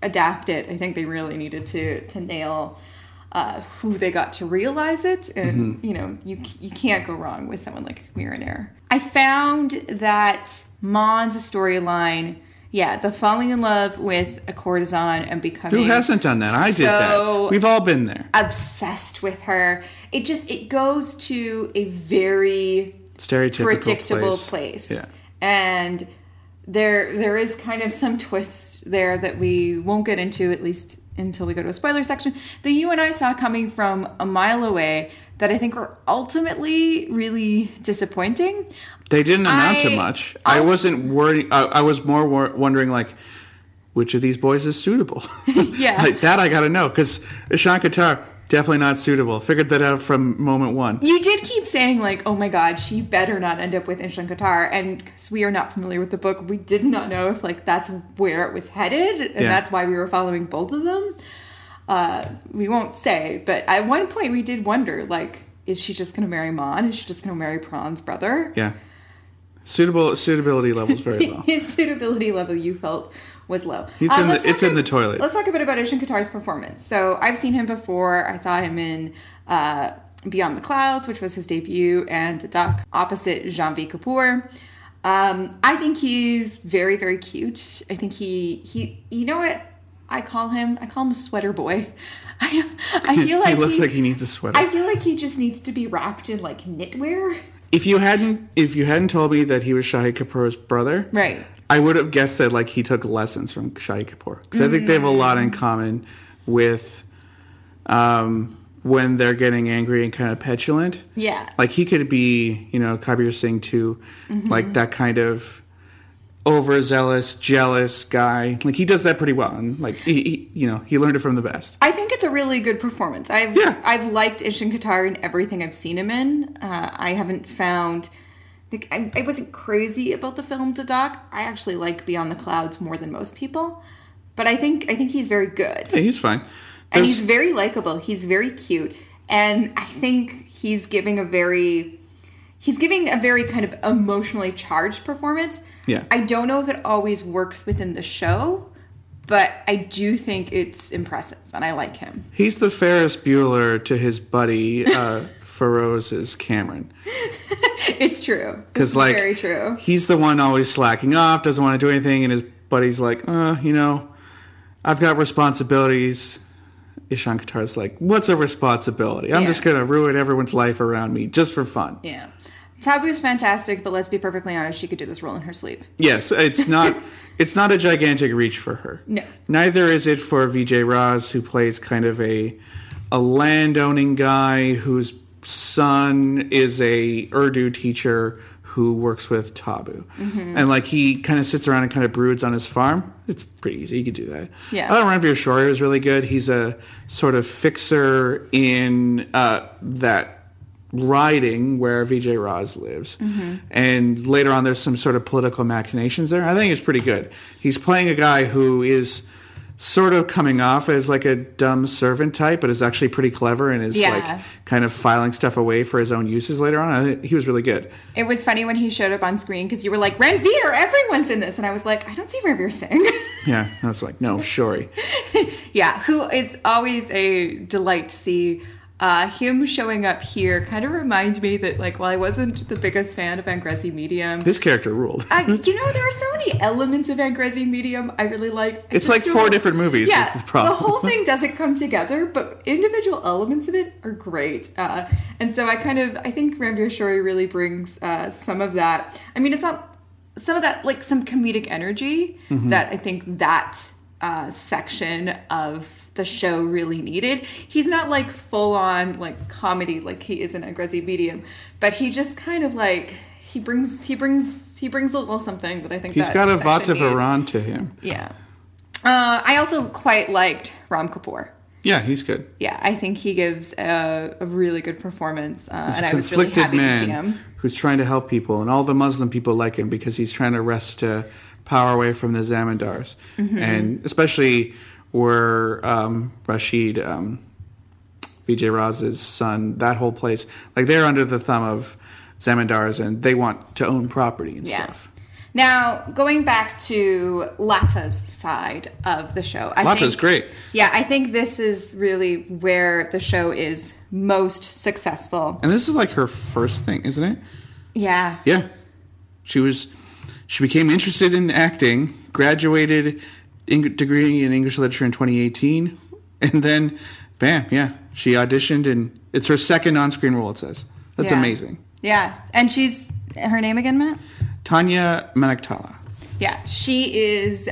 adapt it. I think they really needed to to nail uh, who they got to realize it, and mm-hmm. you know, you you can't go wrong with someone like Mira Nair. I found that Mon's storyline, yeah, the falling in love with a courtesan and becoming who hasn't done that? I so did that. We've all been there. Obsessed with her. It just it goes to a very stereotypical predictable place, place. Yeah. And there there is kind of some twists there that we won't get into, at least until we go to a spoiler section, that you and I saw coming from a mile away, that I think were ultimately really disappointing. They didn't amount I, to much. I wasn't worried. I, I was more wor- wondering, like, which of these boys is suitable? Yeah. Like, that I got to know, because Ishan Qatar, definitely not suitable. Figured that out from moment one. You did keep saying, like, oh my god, she better not end up with Ishan Qatar. And because we are not familiar with the book, we did not know if, like, that's where it was headed. And yeah. that's why we were following both of them. Uh, we won't say, but at one point we did wonder, like, is she just going to marry Mon? Is she just going to marry Pran's brother? Yeah. Suitable Suitability level's very low. His suitability level, you felt, was low. It's, uh, in, the, it's in the toilet. Let's talk a bit about Ishan Qatar's performance. So I've seen him before. I saw him in uh, Beyond the Clouds, which was his debut, and Doc opposite Janvi Kapoor. Um, I think he's very, very cute. I think he, he, you know what I call him? I call him Sweater Boy. I, I feel like he looks he, like he needs a sweater. I feel like he just needs to be wrapped in, like, knitwear. If you hadn't, if you hadn't told me that he was Shahid Kapoor's brother, right, I would have guessed that, like, he took lessons from Shahid Kapoor, because mm. I think they have a lot in common with um, when they're getting angry and kind of petulant. Yeah, like he could be, you know, Kabir Singh too, mm-hmm. like that kind of overzealous, jealous guy. Like, he does that pretty well, and like he, he, you know, he learned it from the best. I think it's a really good performance. I've yeah. I've liked Ishan Qatar in everything I've seen him in. Uh, I haven't found. Like, I, I wasn't crazy about the film to Doc. I actually like Beyond the Clouds more than most people, but I think I think he's very good. Yeah, he's fine. And he's very likable. He's very cute, and I think he's giving a very he's giving a very kind of emotionally charged performance. Yeah. I don't know if it always works within the show, but I do think it's impressive, and I like him. He's the Ferris Bueller to his buddy uh, Feroze's Cameron. It's true. Because, like, very true. He's the one always slacking off, doesn't want to do anything, and his buddy's like, uh, you know, I've got responsibilities. Ishan Qatar's like, what's a responsibility? I'm yeah. just going to ruin everyone's life around me just for fun. Yeah. Tabu's fantastic, but let's be perfectly honest, she could do this role in her sleep. Yes, it's not it's not a gigantic reach for her. No. Neither is it for Vijay Raz, who plays kind of a a landowning guy whose son is a Urdu teacher who works with Tabu. Mm-hmm. And like he kind of sits around and kind of broods on his farm. It's pretty easy. You could do that. Yeah. I thought Ranveer Shori was really good. He's a sort of fixer in uh, that riding where Vijay Raz lives. Mm-hmm. And later on there's some sort of political machinations there. I think it's pretty good. He's playing a guy who is sort of coming off as like a dumb servant type, but is actually pretty clever and is yeah. like kind of filing stuff away for his own uses later on. I think he was really good. It was funny when he showed up on screen because you were like, Ranveer, everyone's in this. And I was like, I don't see Ranveer Singh. Yeah. I was like, no, Shori. Yeah. Who is always a delight to see. Uh, him showing up here kind of reminds me that, like, while I wasn't the biggest fan of Angrezi Medium, his character ruled. uh, you know, there are so many elements of Angrezi Medium I really like. I it's like four different movies. Yeah, is the problem. The whole thing doesn't come together, but individual elements of it are great. Uh, and so I kind of, I think Ranveer Shori really brings uh, some of that. I mean, it's not some of that, like some comedic energy mm-hmm. that I think that uh, section of the show really needed. He's not like full on like comedy like he is in Angrezi Medium, but he just kind of like he brings he brings he brings a little something that I think he's that got a section Vata Varan to him. Yeah. Uh, I also quite liked Ram Kapoor. Yeah, he's good. Yeah, I think he gives a, a really good performance, uh, and I was really happy man to see him. Who's trying to help people, and all the Muslim people like him because he's trying to wrest uh, power away from the Zamindars, mm-hmm. and especially where um, Rashid, um, Vijay Raz's son, that whole place, like they're under the thumb of Zamindars and they want to own property and yeah. stuff. Now, going back to Lata's side of the show. I Lata's think, great. Yeah, I think this is really where the show is most successful. And this is like her first thing, isn't it? Yeah. Yeah. She was, she became interested in acting, graduated in, degree in English literature in twenty eighteen, and then, bam, yeah, she auditioned, and it's her second on-screen role, it says. That's yeah. amazing. Yeah, and she's, her name again, Matt? Tanya Manaktala. Yeah, she is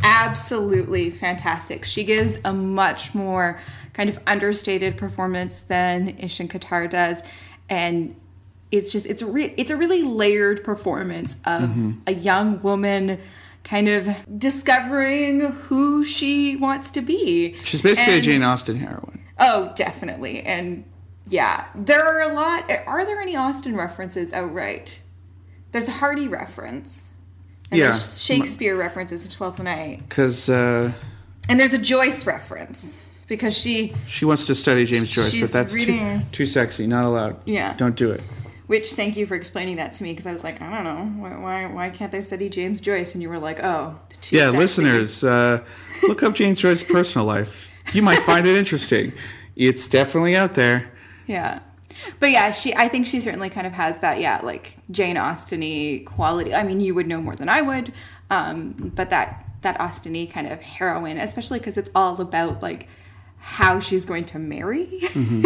absolutely fantastic. She gives a much more kind of understated performance than Ishin Qatar does, and it's just it's a re- it's a really layered performance of mm-hmm. a young woman kind of discovering who she wants to be. She's basically and, a Jane Austen heroine. Oh, definitely, and yeah, there are a lot. Are there any Austen references outright? There's a Hardy reference. And yeah. there's Shakespeare references to Twelfth Night. Because, uh... And there's a Joyce reference. Because she... She wants to study James Joyce, but that's reading, too, too sexy. Not allowed. Yeah. Don't do it. Which, thank you for explaining that to me, because I was like, I don't know. Why, why why can't they study James Joyce? And you were like, oh, too Yeah, sexy. Listeners, uh, look up James Joyce's personal life. You might find it interesting. It's definitely out there. Yeah. But yeah, she. I think she certainly kind of has that, yeah, like Jane Austen-y quality. I mean, you would know more than I would, um, but that that Austen-y kind of heroine, especially because it's all about like how she's going to marry. Mm-hmm.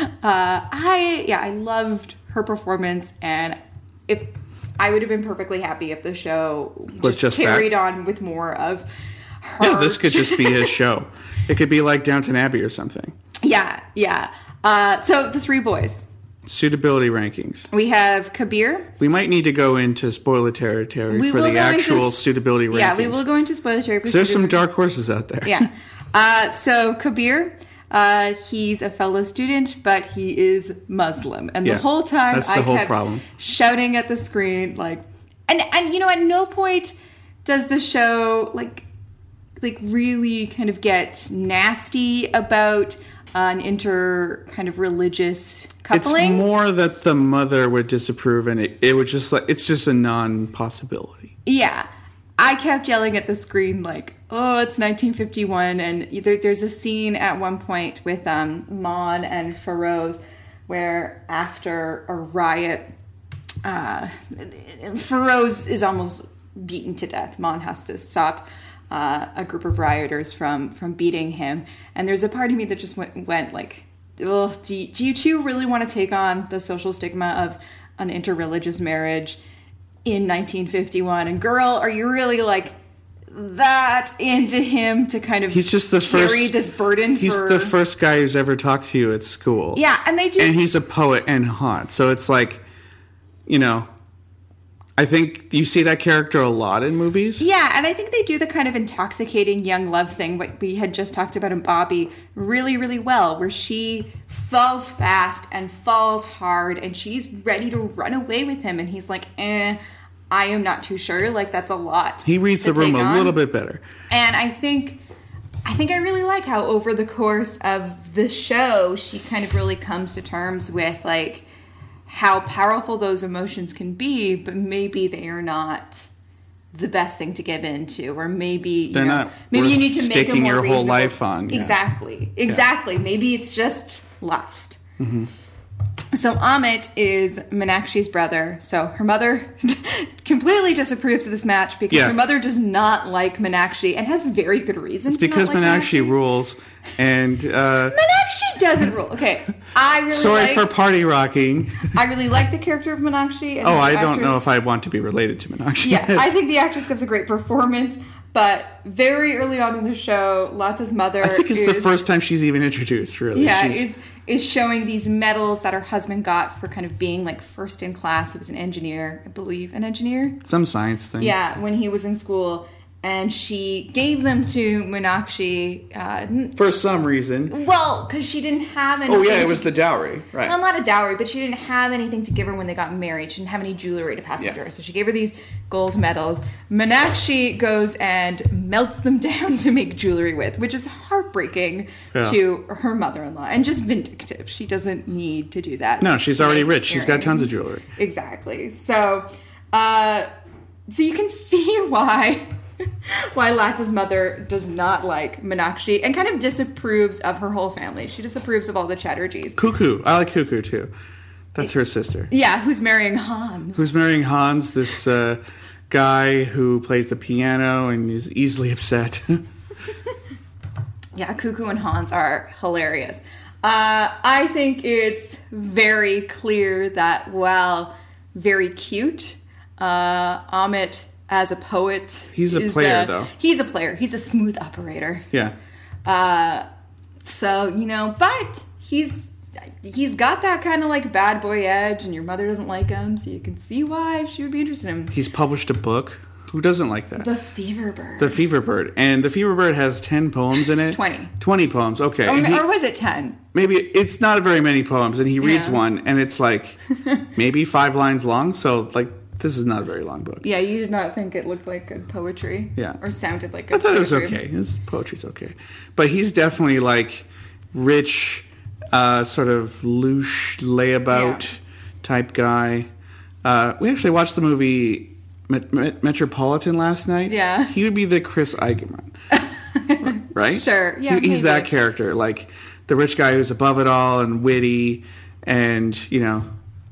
uh, I yeah, I loved her performance, and if I would have been perfectly happy if the show just, was just carried that. on with more of her. Yeah, this could just be his show. It could be like Downton Abbey or something. Yeah, yeah. Uh, so the three boys. Suitability rankings. We have Kabir. We might need to go into spoiler territory we for the actual into, suitability rankings. Yeah, we will go into spoiler territory. There's some dark horses out there. Yeah. Uh, so Kabir, uh, he's a fellow student, but he is Muslim. And yeah, the whole time that's the I whole kept problem. shouting at the screen, like, and, and, you know, at no point does the show, like, like really kind of get nasty about an inter kind of religious coupling. It's more that the mother would disapprove, and it, it would just like it's just a non-possibility. Yeah, I kept yelling at the screen like, "Oh, it's nineteen fifty-one," and there, there's a scene at one point with um, Mon and Feroz where after a riot, uh, Feroz is almost beaten to death. Mon has to stop Uh, a group of rioters from from beating him, and there's a part of me that just went, went like, ugh, do you, do you two really want to take on the social stigma of an interreligious marriage in nineteen fifty-one? And girl, are you really like that into him to kind of he's just the carry first, this burden? He's for... the first guy who's ever talked to you at school. Yeah, and they do, and he's a poet and hot, so it's like, you know. I think you see that character a lot in movies. Yeah, and I think they do the kind of intoxicating young love thing, what we had just talked about in Bobby, really, really well, where she falls fast and falls hard, and she's ready to run away with him, and he's like, eh, I am not too sure. Like, that's a lot. He reads the room a on. little bit better. And I think... I think I really like how over the course of the show, she kind of really comes to terms with, like, how powerful those emotions can be, but maybe they are not the best thing to give into, or maybe you they're know, not. Maybe you need to make staking a more your whole reasonable... life on. Yeah. Exactly, exactly. Yeah. Maybe it's just lust. Mm-hmm. So Amit is Meenakshi's brother. So her mother completely disapproves of this match because yeah. her mother does not like Meenakshi and has very good reason. It's to because not like Meenakshi Meenakshi. rules, and uh, Meenakshi doesn't rule. Okay, I really sorry like, for party rocking. I really like the character of Meenakshi. And oh, the I actress, don't know if I want to be related to Meenakshi. Yeah, I think the actress gives a great performance. But very early on in the show, Lata's mother I think it's is, the first time she's even introduced, really. Yeah, she's, is is showing these medals that her husband got for kind of being like first in class. He was an engineer, I believe, an engineer. Some science thing. Yeah, when he was in school. And she gave them to Meenakshi. Uh, for some reason. Well, because she didn't have anything. Oh, yeah, it to, was the dowry. Right. Well, not a dowry, but she didn't have anything to give her when they got married. She didn't have any jewelry to pass yeah. to her. So she gave her these gold medals. Meenakshi goes and melts them down to make jewelry with, which is heartbreaking yeah. to her mother-in-law. And just vindictive. She doesn't need to do that. No, she's already rich. She's got tons of jewelry. Exactly. So, uh... so you can see why why Lata's mother does not like Meenakshi and kind of disapproves of her whole family. She disapproves of all the Chatterjees. Cuckoo. I like Cuckoo, too. That's her sister. Yeah, who's marrying Hans. Who's marrying Hans, this uh, guy who plays the piano and is easily upset. Yeah, Cuckoo and Hans are hilarious. Uh, I think it's very clear that while very cute, uh, Amit as a poet... He's a player, though. He's a player. He's a smooth operator. Yeah. Uh, so, you know, but he's he's got that kind of, like, bad boy edge, and your mother doesn't like him, so you can see why she would be interested in him. He's published a book. Who doesn't like that? The Fever Bird. The Fever Bird. And The Fever Bird has ten poems in it. twenty. twenty poems, okay. Or, he, or was it ten? Maybe, it's not very many poems, and he reads Yeah. one, and it's, like, maybe five lines long, so, like, this is not a very long book. Yeah, you did not think it looked like good poetry. Yeah. Or sounded like good I thought poetry. it was okay. His poetry's okay. But he's definitely, like, rich, uh, sort of louche, layabout Yeah. type guy. Uh, we actually watched the movie Met- Met- Metropolitan last night. Yeah. He would be the Chris Eigerman. Right? Sure, yeah, He- he's maybe. that character. Like, the rich guy who's above it all and witty and, you know...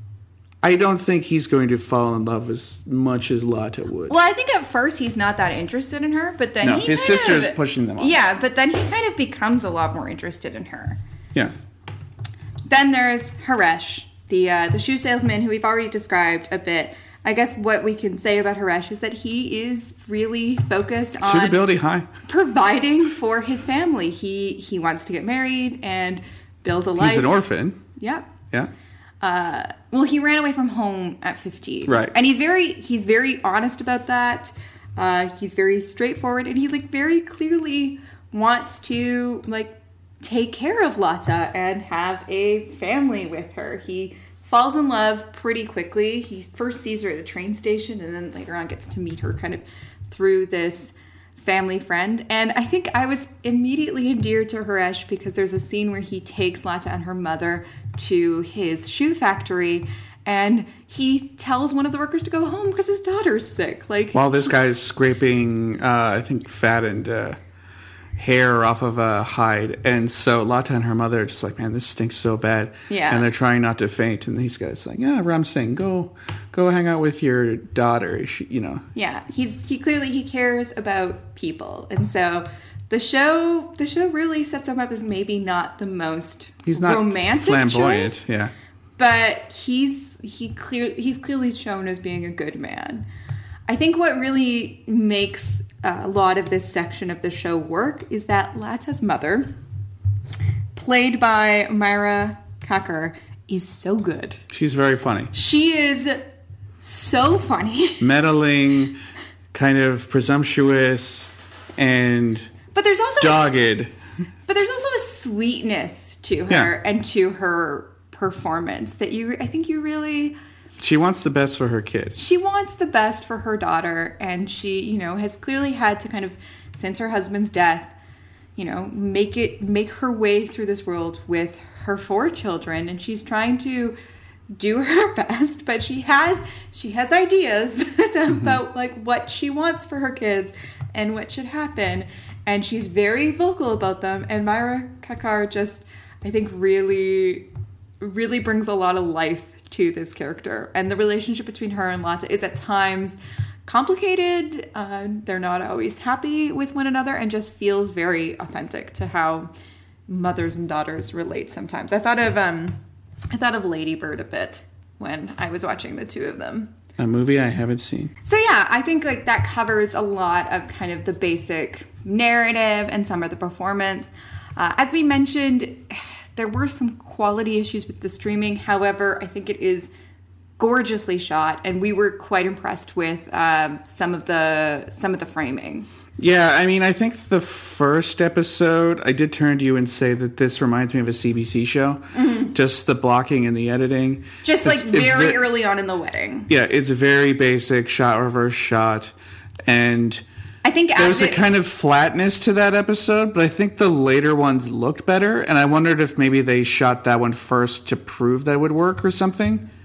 I don't think he's going to fall in love as much as Lata would. Well, I think at first he's not that interested in her, but then No, he his kind sister of, is pushing them on. Yeah, but then he kind of becomes a lot more interested in her. Yeah. Then there's Haresh, the uh, the shoe salesman who we've already described a bit. I guess what we can say about Haresh is that he is really focused on Suitability high. providing for his family. He he wants to get married and build a life. He's an orphan. Yeah. Yeah. Uh, well, he ran away from home at fifteen. Right. And he's very he's very honest about that. Uh, he's very straightforward, and he like very clearly wants to like take care of Lata and have a family with her. He falls in love pretty quickly. He first sees her at a train station, and then later on gets to meet her kind of through this family friend. And I think I was immediately endeared to Haresh because there's a scene where he takes Lata and her mother to his shoe factory, and he tells one of the workers to go home because his daughter's sick. Like, While this guy is scraping, uh, I think, fat and uh, hair off of a hide. And so Lata and her mother are just like, man, this stinks so bad. Yeah. And they're trying not to faint. And these guys like, yeah, Ram Singh, go go hang out with your daughter. She, you know. yeah, he's he clearly he cares about people, and so the show the show really sets him up as maybe not the most He's not romantic flamboyant. choice, Yeah. but he's he clear he's clearly shown as being a good man. I think what really makes uh, a lot of this section of the show work is that Lata's mother, played by Myra Kakar, is so good. She's very funny. She is so funny. Meddling, kind of presumptuous, and But there's also dogged. A, but there's also a sweetness to her Yeah. and to her performance that you I think you really She wants the best for her kids. she wants the best for her daughter, and she, you know, has clearly had to kind of, since her husband's death, you know, make it make her way through this world with her four children, and she's trying to do her best, but she has she has ideas about like what she wants for her kids and what should happen, and she's very vocal about them. And Myra Kakar just, I think, really really brings a lot of life to this character, and the relationship between her and Lata is at times complicated. Uh, they're not always happy with one another, and just feels very authentic to how mothers and daughters relate sometimes. I thought of um, I thought of Lady Bird a bit when I was watching the two of them. A movie I haven't seen. So yeah, I think like that covers a lot of kind of the basic narrative and some of the performance. Uh, as we mentioned, there were some quality issues with the streaming. However, I think it is gorgeously shot, and we were quite impressed with um, some of the some of the framing. Yeah, I mean, I think the first episode, I did turn to you and say that this reminds me of a C B C show. Mm-hmm. Just the blocking and the editing. Just It's- like it's very ve- early on in the wedding. Yeah, it's a very basic shot, reverse shot. And I think there as was a it, kind of flatness to that episode, but I think the later ones looked better. And I wondered if maybe they shot that one first to prove that would work or something.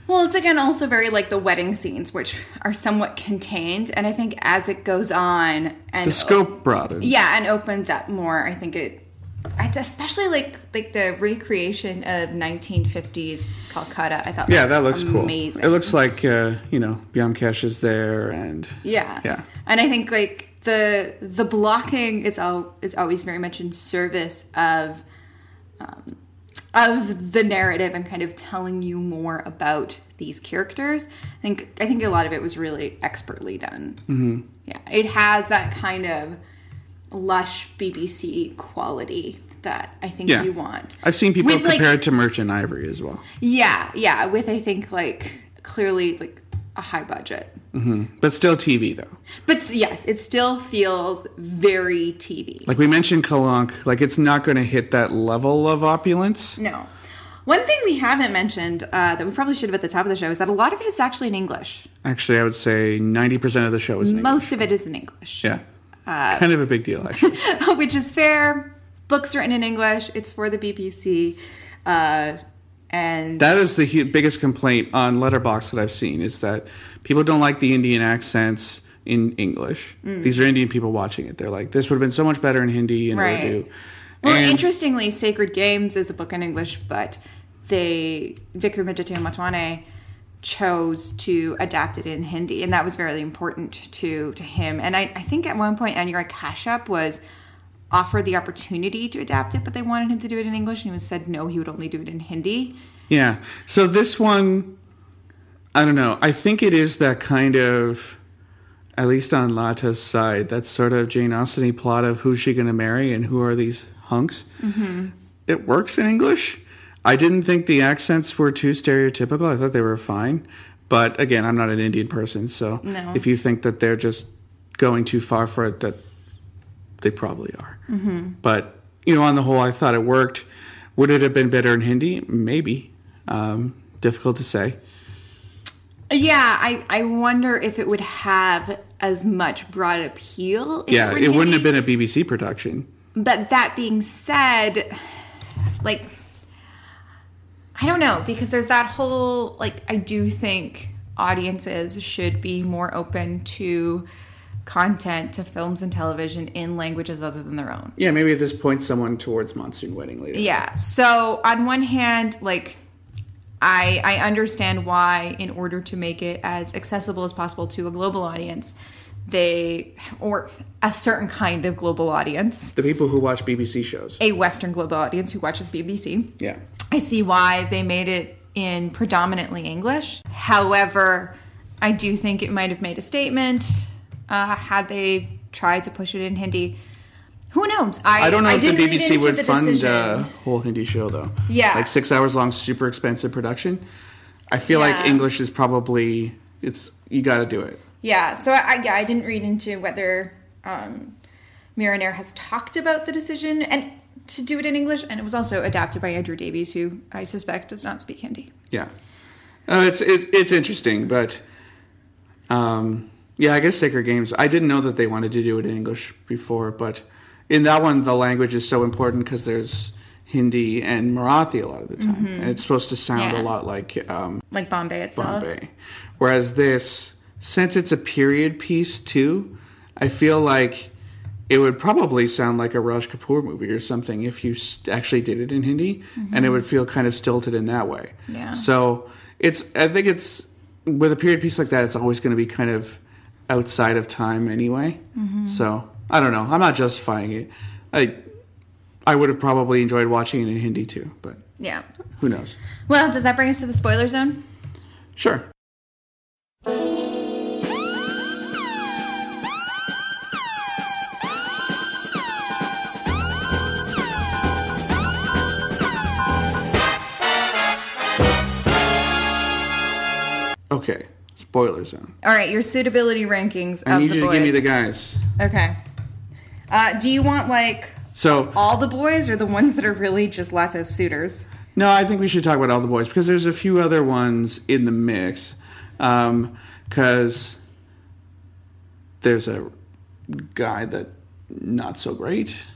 Well, it's again also very like the wedding scenes, which are somewhat contained, and I think as it goes on and The scope broadens. yeah, and opens up more, I think it, especially like like the recreation of nineteen fifties Calcutta. I thought Yeah, that looks amazing. cool. It looks like uh, you know, Byung-Kesh is there, and yeah, yeah, and I think like the the blocking is al- is always very much in service of. Um, of the narrative and kind of telling you more about these characters. I think I think a lot of it was really expertly done. Mm-hmm. Yeah, it has that kind of lush B B C quality that I think yeah. you want. I've seen people With, compare like, it to Merchant Ivory as well. Yeah, yeah, with I think like clearly like a high budget. Mm-hmm. But still T V though. But yes, it still feels very T V. Like we mentioned Kalunk, like it's not going to hit that level of opulence. No. One thing we haven't mentioned uh, that we probably should have at the top of the show is that a lot of it is actually in English. Actually, I would say ninety percent of the show is in English. Most of it is in English. Yeah. Uh, kind of a big deal, actually. Which is fair. Books written in English. It's for the B B C. Uh, and that is the hu- biggest complaint on Letterboxd that I've seen, is that people don't like the Indian accents in English. Mm. These are Indian people watching it. They're like, this would have been so much better in Hindi and right. Urdu. Well, and, interestingly, Sacred Games is a book in English, but they Vikramaditya Motwane chose to adapt it in Hindi, and that was very important to to him. And I, I think at one point Anurag Kashyap was offered the opportunity to adapt it, but they wanted him to do it in English, and he was said no, he would only do it in Hindi. Yeah. So this one, I don't know. I think it is that kind of, at least on Lata's side, that sort of Jane Austen-y plot of who's she going to marry and who are these hunks. Mm-hmm. It works in English. I didn't think the accents were too stereotypical. I thought they were fine. But again, I'm not an Indian person, so no. if you think that they're just going too far for it, that they probably are. Mm-hmm. But, you know, on the whole, I thought it worked. Would it have been better in Hindi? Maybe. Um, difficult to say. Yeah, I, I wonder if it would have as much broad appeal. If Yeah, it, it wouldn't have been a B B C production. But that being said, like, I don't know, because there's that whole, like, I do think audiences should be more open to content, to films and television in languages other than their own. Yeah, maybe at this point someone towards Monsoon Wedding later. Yeah, so on one hand, like, I I understand why, in order to make it as accessible as possible to a global audience, they, or a certain kind of global audience. The people who watch B B C shows. A Western global audience who watches B B C. Yeah. I see why they made it in predominantly English. However, I do think it might have made a statement uh, had they tried to push it in Hindi. Who knows? I, I don't know I if the didn't B B read C into would the fund decision. a whole Hindi show, though. Yeah. Like six hours long, super expensive production. I feel Yeah. like English is probably, it's, you got to do it. Yeah, so I, yeah, I didn't read into whether um, Miraner has talked about the decision and to do it in English, and it was also adapted by Andrew Davies, who I suspect does not speak Hindi. Yeah. Uh, it's it, it's interesting, but um, yeah, I guess Sacred Games, I didn't know that they wanted to do it in English before, but in that one, the language is so important because there's Hindi and Marathi a lot of the time, mm-hmm. and it's supposed to sound Yeah. a lot like um, Like Bombay itself. Bombay. Whereas this, since it's a period piece too, I feel like it would probably sound like a Raj Kapoor movie or something if you actually did it in Hindi, mm-hmm. and it would feel kind of stilted in that way. Yeah. So it's, I think it's, with a period piece like that, it's always going to be kind of outside of time anyway. Mm-hmm. So I don't know. I'm not justifying it. I I would have probably enjoyed watching it in Hindi too, but Yeah. who knows? Well, does that bring us to the spoiler zone? Sure. Okay, spoiler zone. All right, your suitability rankings I of need the you boys. to give me the guys. Okay. Uh, do you want, like, So all the boys or the ones that are really just Lata's suitors? no, I think we should talk about all the boys because there's a few other ones in the mix. Because there's a guy that not so great.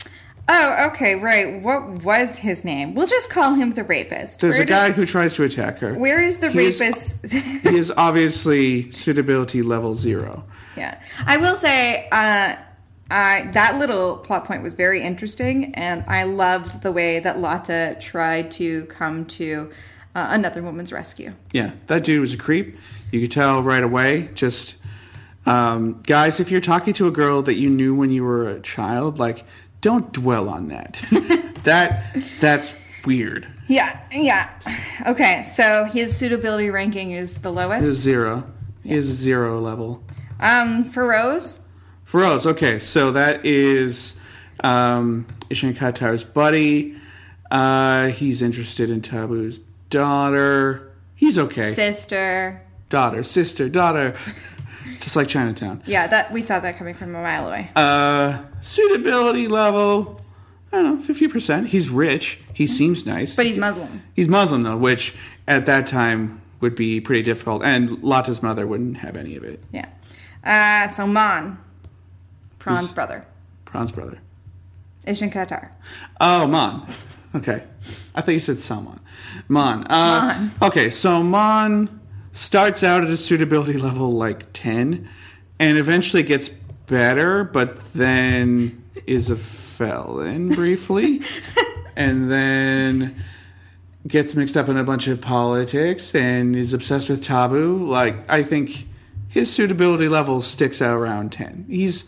Oh, okay, right. What was his name? We'll just call him the rapist. There's Where a guy does, who tries to attack her. Where is the He is- rapist? He is obviously suitability level zero. Yeah. I will say, uh, I, that little plot point was very interesting, and I loved the way that Lotta tried to come to uh, another woman's rescue. Yeah, that dude was a creep. You could tell right away. Just, um, guys, if you're talking to a girl that you knew when you were a child, like, don't dwell on that. that that's weird. Yeah, yeah. Okay, so his suitability ranking is the lowest. He is zero. He is zero level. Um, for Rose? For Rose, okay, so that is um, Ishan Qatar's buddy. Uh, he's interested in Tabu's daughter. He's okay. Sister. Daughter, sister, daughter. Just like Chinatown. Yeah, that we saw that coming from a mile away. Uh, suitability level, I don't know, fifty percent. He's rich. He seems nice. But he's Muslim. He's Muslim, though, which at that time would be pretty difficult. And Lotta's mother wouldn't have any of it. Yeah. Uh, so Mon. Prawn's Who's- brother. Prawn's brother. Ishan Qatar. Oh, Mon. Okay. I thought you said Salman. Mon. Uh, Mon. Okay, so Mon starts out at a suitability level like ten and eventually gets better, but then is a felon briefly. And then gets mixed up in a bunch of politics and is obsessed with Tabu. Like, I think his suitability level sticks out around ten. He's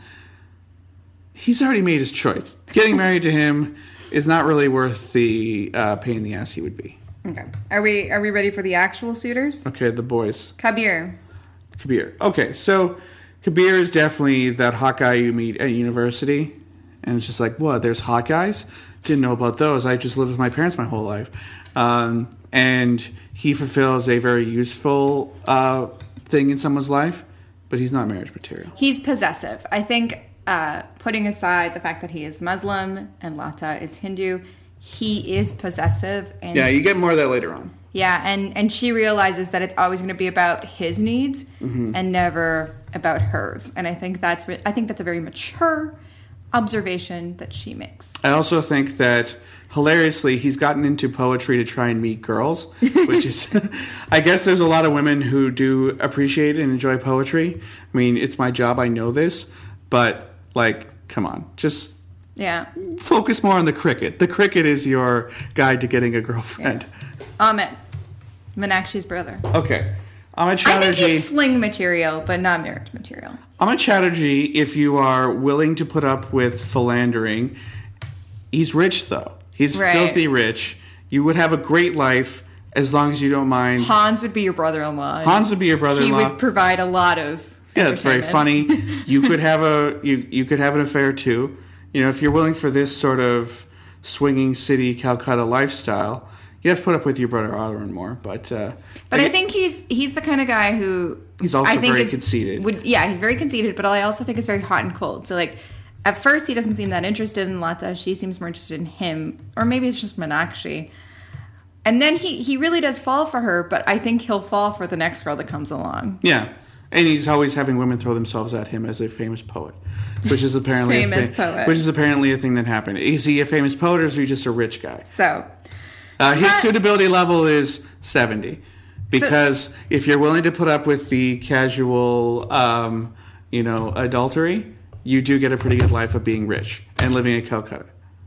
he's already made his choice. Getting married to him is not really worth the uh, pain in the ass he would be. Okay. Are we are we ready for the actual suitors? Okay, the boys. Kabir. Kabir. Okay, so Kabir is definitely that hot guy you meet at university. And it's just like, what, there's hot guys? Didn't know about those. I just lived with my parents my whole life. Um, and he fulfills a very useful uh, thing in someone's life, but he's not marriage material. He's possessive. I think uh, putting aside the fact that he is Muslim and Lotta is Hindu, he is possessive. And Yeah, you get more of that later on. Yeah, and, and she realizes that it's always going to be about his needs Mm-hmm. and never about hers. And I think that's re- I think that's a very mature observation that she makes. I also think that, hilariously, he's gotten into poetry to try and meet girls, which is, I guess there's a lot of women who do appreciate and enjoy poetry. I mean, it's my job, I know this, but, like, come on, just Yeah. focus more on the cricket. The cricket is your guide to getting a girlfriend. Amit, Meenakshi's brother. Okay. Amit I think Chatterjee. he's fling material, but not marriage material. Amit Chatterjee, if you are willing to put up with philandering, he's rich, though. He's Right. filthy rich. You would have a great life as long as you don't mind. Hans would be your brother-in-law. Hans would be your He brother-in-law. would provide a lot of Yeah, it's very funny. entertainment. You could have a you you could have an affair too. You know, if you're willing for this sort of swinging city Calcutta lifestyle, you have to put up with your brother Arlen more. But uh, But I think he's he's the kind of guy who He's also I think very is- conceited. Would, yeah, he's very conceited, but I also think is very hot and cold. So like, at first he doesn't seem that interested in Lotta. She seems more interested in him, or maybe it's just Meenakshi. And then he he really does fall for her, but I think he'll fall for the next girl that comes along. yeah, and he's always having women throw themselves at him as a famous poet, which is apparently a Famous thing, poet. which is apparently a thing that happened. Is he a famous poet or is he just a rich guy? So Uh, his that- suitability level is seventy. Because if you're willing to put up with the casual, um, you know, adultery, you do get a pretty good life of being rich and living in Calcutta.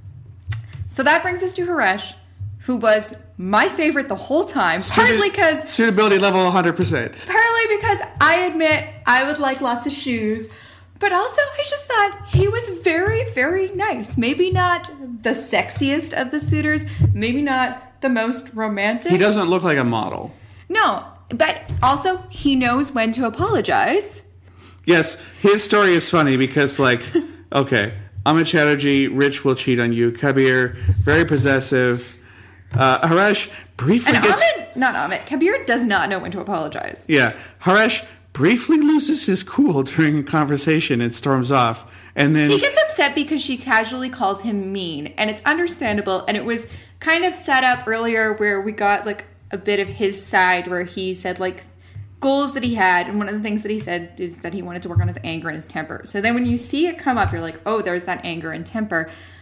so that brings us to Haresh, who was my favorite the whole time, partly because Suitability level one hundred percent. Partly because I admit I would like lots of shoes, but also I just thought he was very, very nice. Maybe not the sexiest of the suitors, maybe not the most romantic. He doesn't look like a model. No, but also he knows when to apologize. Yes, his story is funny because, like, okay, Amit Chatterjee, rich will cheat on you. Kabir, very possessive. Uh, Haresh briefly And gets... Amit, not Amit, Kabir does not know when to apologize. Yeah, Haresh briefly loses his cool during a conversation and storms off. And then... He gets upset because she casually calls him mean, and it's understandable, and it was kind of set up earlier where we got, like, a bit of his side where he said, like, goals that he had, and one of the things that he said is that he wanted to work on his anger and his temper. So then when you see it come up, you're like, oh, there's that anger and temper.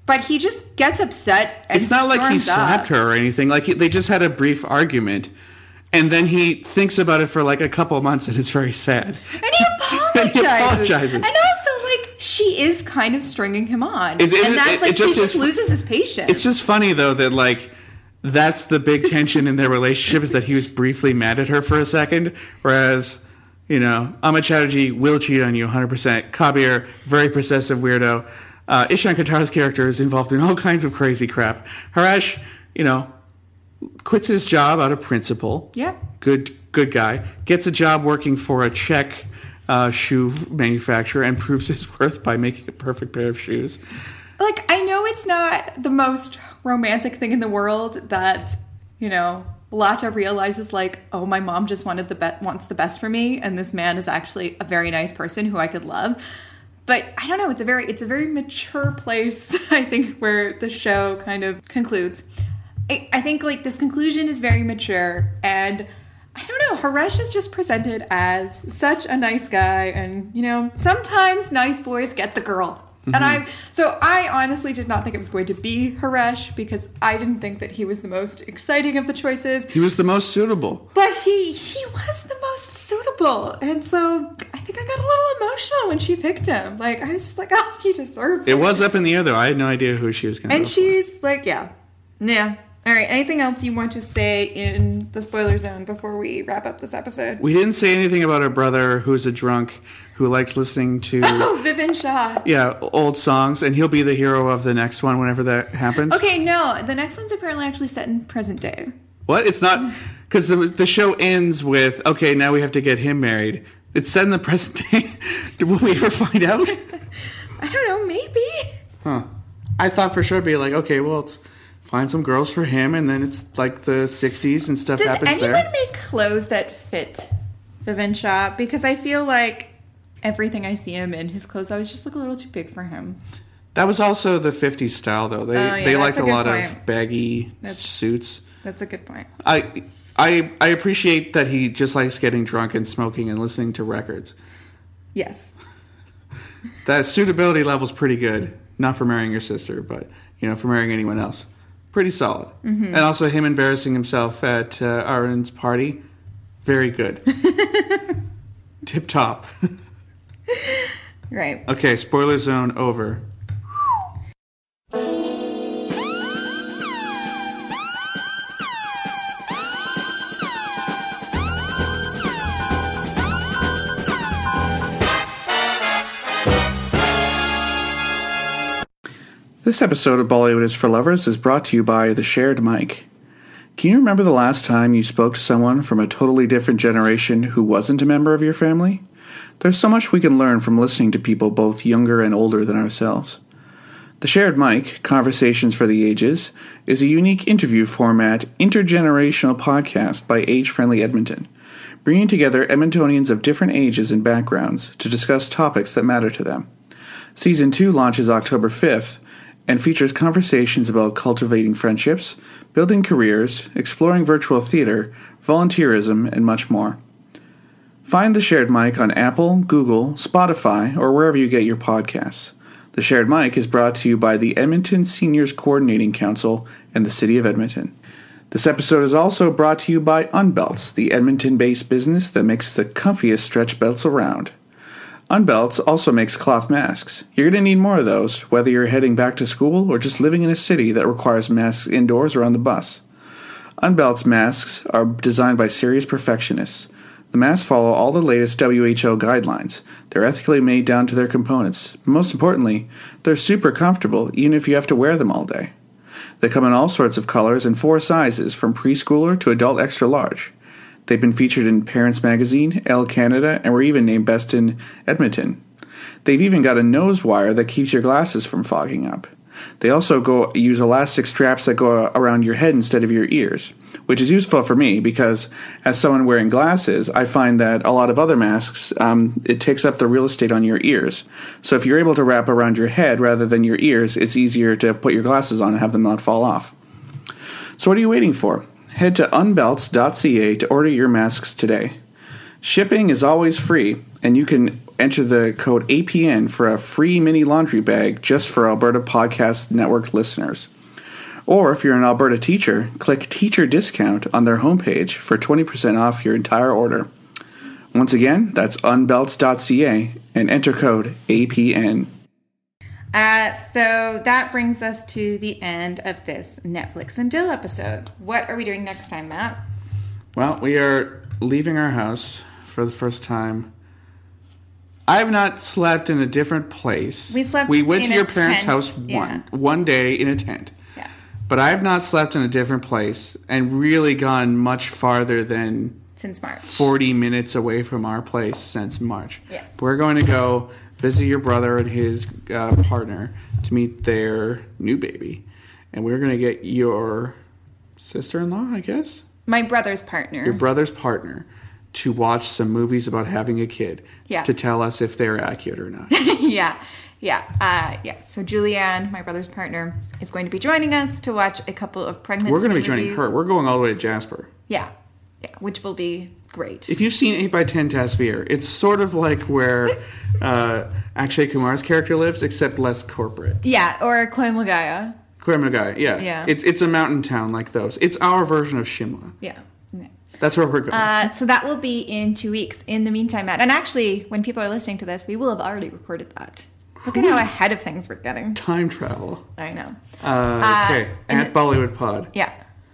But he just gets upset and It's not like he slapped up. her or anything. Like, he, they just had a brief argument. And then he thinks about it for, like, a couple of months, and it's very sad. And he apologizes. And he apologizes. And also, like, she is kind of stringing him on. It- it- and that's, it- like, it just he just is- loses his patience. It's just funny, though, that, like, that's the big tension in their relationship, is that he was briefly mad at her for a second, whereas, you know, Amit Chatterjee will cheat on you one hundred percent. Kabir, very possessive weirdo. Uh, Ishan Qatar's character is involved in all kinds of crazy crap. Harash, you know, quits his job out of principle. Yeah. Good, good guy. Gets a job working for a Czech uh, shoe manufacturer and proves his worth by making a perfect pair of shoes. Like, I know it's not the most romantic thing in the world that, you know, Lata realizes, like, oh, my mom just wanted the be- wants the best for me, and this man is actually a very nice person who I could love. But I don't know, it's a very it's a very mature place, I think, where the show kind of concludes. I, I think, like, this conclusion is very mature, and I don't know, Haresh is just presented as such a nice guy, and, you know, sometimes nice boys get the girl. Mm-hmm. And I, so I honestly did not think it was going to be Haresh, because I didn't think that he was the most exciting of the choices. He was the most suitable. But he he was the most suitable. And so I think I got a little emotional when she picked him. Like, I was just like, oh, he deserves it. It was up in the air, though. I had no idea who she was going to And go she's like, yeah. Yeah. All right. Anything else you want to say in the spoiler zone before we wrap up this episode? We didn't say anything about her brother, who's a drunk, who likes listening to... Oh, Vivin Shah. Yeah, old songs, and he'll be the hero of the next one whenever that happens. Okay, no. The next one's apparently actually set in present day. What? It's not... Because the, the show ends with, okay, now we have to get him married. It's set in the present day. Will we ever find out? I don't know. Maybe. Huh. I thought for sure it'd be like, okay, well, it's... Find some girls for him, and then it's like the sixties and stuff Does happens there. Does anyone make clothes that fit Vivin Shah? Because I feel like everything I see him in, his clothes always just look a little too big for him. That was also the fifties style, though. They Oh, yeah, they that's liked a a, good lot point. of baggy That's- suits. That's a good point. I I I appreciate that he just likes getting drunk and smoking and listening to records. Yes. That suitability level's pretty good. Not for marrying your sister, but you know, for marrying anyone else. Pretty solid. Mm-hmm. And also him embarrassing himself at uh, Aaron's party. Very good. Tip top. Right. Okay, spoiler zone over. This episode of Bollywood is for Lovers is brought to you by The Shared Mic. Can you remember the last time you spoke to someone from a totally different generation who wasn't a member of your family? There's so much we can learn from listening to people both younger and older than ourselves. The Shared Mic, Conversations for the Ages, is a unique interview format intergenerational podcast by Age Friendly Edmonton, bringing together Edmontonians of different ages and backgrounds to discuss topics that matter to them. Season two launches October fifth, and features conversations about cultivating friendships, building careers, exploring virtual theater, volunteerism, and much more. Find The Shared Mic on Apple, Google, Spotify, or wherever you get your podcasts. The Shared Mic is brought to you by the Edmonton Seniors Coordinating Council and the City of Edmonton. This episode is also brought to you by Unbelts, the Edmonton-based business that makes the comfiest stretch belts around. Unbelts also makes cloth masks. You're going to need more of those, whether you're heading back to school or just living in a city that requires masks indoors or on the bus. Unbelts masks are designed by serious perfectionists. The masks follow all the latest W H O guidelines. They're ethically made down to their components. Most importantly, they're super comfortable even if you have to wear them all day. They come in all sorts of colors and four sizes, from preschooler to adult extra large. They've been featured in Parents Magazine, Elle Canada, and were even named Best in Edmonton. They've even got a nose wire that keeps your glasses from fogging up. They also go use elastic straps that go around your head instead of your ears, which is useful for me because as someone wearing glasses, I find that a lot of other masks, um, it takes up the real estate on your ears. So if you're able to wrap around your head rather than your ears, it's easier to put your glasses on and have them not fall off. So what are you waiting for? Head to unbelts dot c a to order your masks today. Shipping is always free, and you can enter the code A P N for a free mini laundry bag just for Alberta Podcast Network listeners. Or if you're an Alberta teacher, click Teacher Discount on their homepage for twenty percent off your entire order. Once again, that's unbelts dot c a and enter code A P N. Uh, so that brings us to the end of this Netflix and Dill episode. What are we doing next time, Matt? Well, we are leaving our house for the first time. I have not slept in a different place. We slept We went in to your a parents' tent. house Yeah. one, one day in a tent. Yeah. But I have not slept in a different place and really gone much farther than Since March. forty minutes away from our place since March. Yeah. We're going to go visit your brother and his uh, partner to meet their new baby. And we're going to get your sister-in-law, I guess? My brother's partner. Your brother's partner to watch some movies about having a kid. Yeah. To tell us if they're accurate or not. yeah. Yeah. Uh, yeah. So Julianne, my brother's partner, is going to be joining us to watch a couple of pregnancy We're going to be joining movies. her. We're going all the way to Jasper. Yeah. Yeah. Which will be great. If you've seen eight by ten Tasveer, it's sort of like where uh, Akshay Kumar's character lives, except less corporate. Yeah. Or Koimagaya. Kumagai, yeah. Yeah. It's it's a mountain town like those. It's our version of Shimla. Yeah. yeah. That's where we're going. Uh, so that will be in two weeks. In the meantime, Matt, and actually, when people are listening to this, we will have already recorded that. Look at how ahead of things we're getting. Time travel. I know. Uh, okay. Uh, At the, Bollywood Pod. Yeah.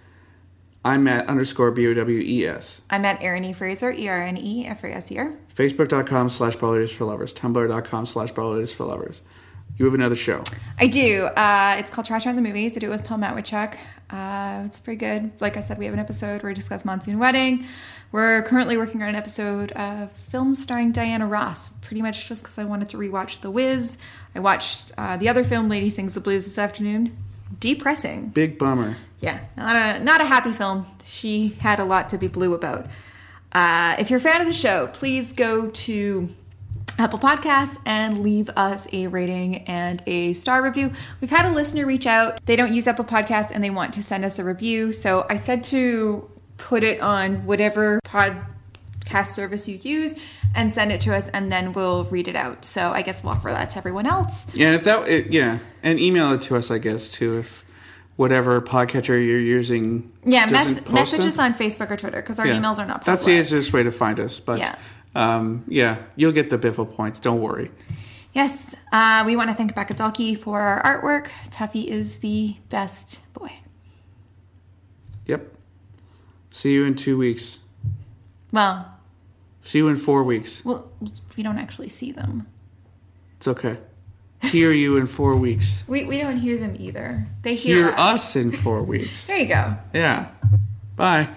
I'm at underscore B O W E S. I'm at Erin E. Fraser, E R N E F A S E R. Facebook.com slash Bollywood for Lovers. Tumblr.com slash Bollywood for Lovers. You have another show. I do. Uh, it's called Trash on the Movies. I do it with Paul Matwichuk. Uh, it's pretty good. Like I said, we have an episode where we discuss Monsoon Wedding. We're currently working on an episode of films starring Diana Ross, pretty much just because I wanted to rewatch The Wiz. I watched uh, the other film, Lady Sings the Blues, this afternoon. Depressing. Big bummer. Yeah, not a not a happy film. She had a lot to be blue about. Uh, if you're a fan of the show, please go to Apple Podcasts and leave us a rating and a star review. We've had a listener reach out. They don't use Apple Podcasts and they want to send us a review. So I said to put it on whatever podcast service you use and send it to us, and then we'll read it out. So I guess we'll offer that to everyone else. Yeah, if that, it, yeah, and email it to us, I guess, too, if whatever podcatcher you're using. Yeah, doesn't mess- post message them. us on Facebook or Twitter because our Yeah. emails are not public. That's the easiest way to find us. But Yeah. um, yeah, you'll get the biffle points. Don't worry. Yes, uh, we want to thank Becca Dalkey for our artwork. Tuffy is the best boy. Yep. See you in two weeks. Well, See you in four weeks. well, we don't actually see them. It's okay. Hear you in four weeks. We we don't hear them either. They hear, Hear us. us in four weeks. There you go. Yeah. Bye.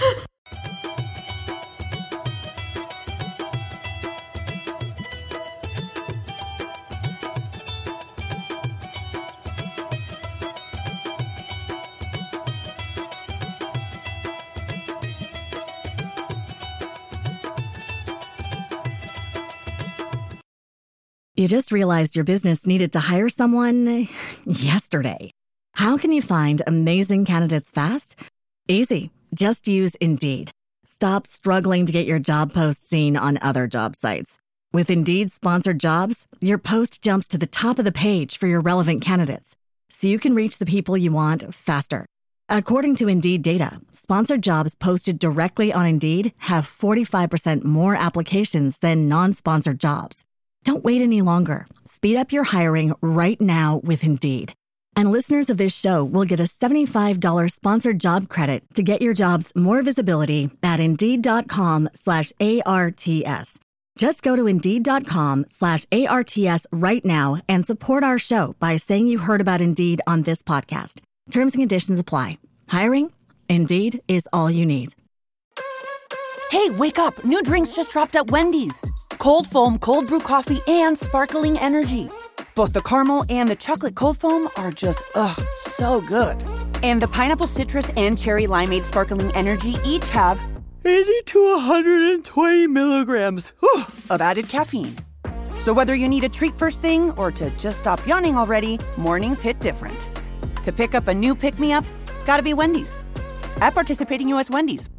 You just realized your business needed to hire someone yesterday. How can you find amazing candidates fast? Easy. Just use Indeed. Stop struggling to get your job post seen on other job sites. With Indeed sponsored jobs, your post jumps to the top of the page for your relevant candidates, so you can reach the people you want faster. According to Indeed data, sponsored jobs posted directly on Indeed have forty-five percent more applications than non-sponsored jobs. Don't wait any longer. Speed up your hiring right now with Indeed. And listeners of this show will get a seventy-five dollars sponsored job credit to get your jobs more visibility at Indeed.com slash ARTS. Just go to Indeed.com slash ARTS right now and support our show by saying you heard about Indeed on this podcast. Terms and conditions apply. Hiring? Indeed is all you need. Hey, wake up. New drinks just dropped at Wendy's. Cold foam, cold brew coffee, and sparkling energy. Both the caramel and the chocolate cold foam are just, ugh, so good. And the pineapple citrus and cherry limeade sparkling energy each have eighty to one hundred twenty milligrams whew, of added caffeine. So whether you need a treat first thing or to just stop yawning already, mornings hit different. To pick up a new pick-me-up, gotta be Wendy's. At participating U S Wendy's.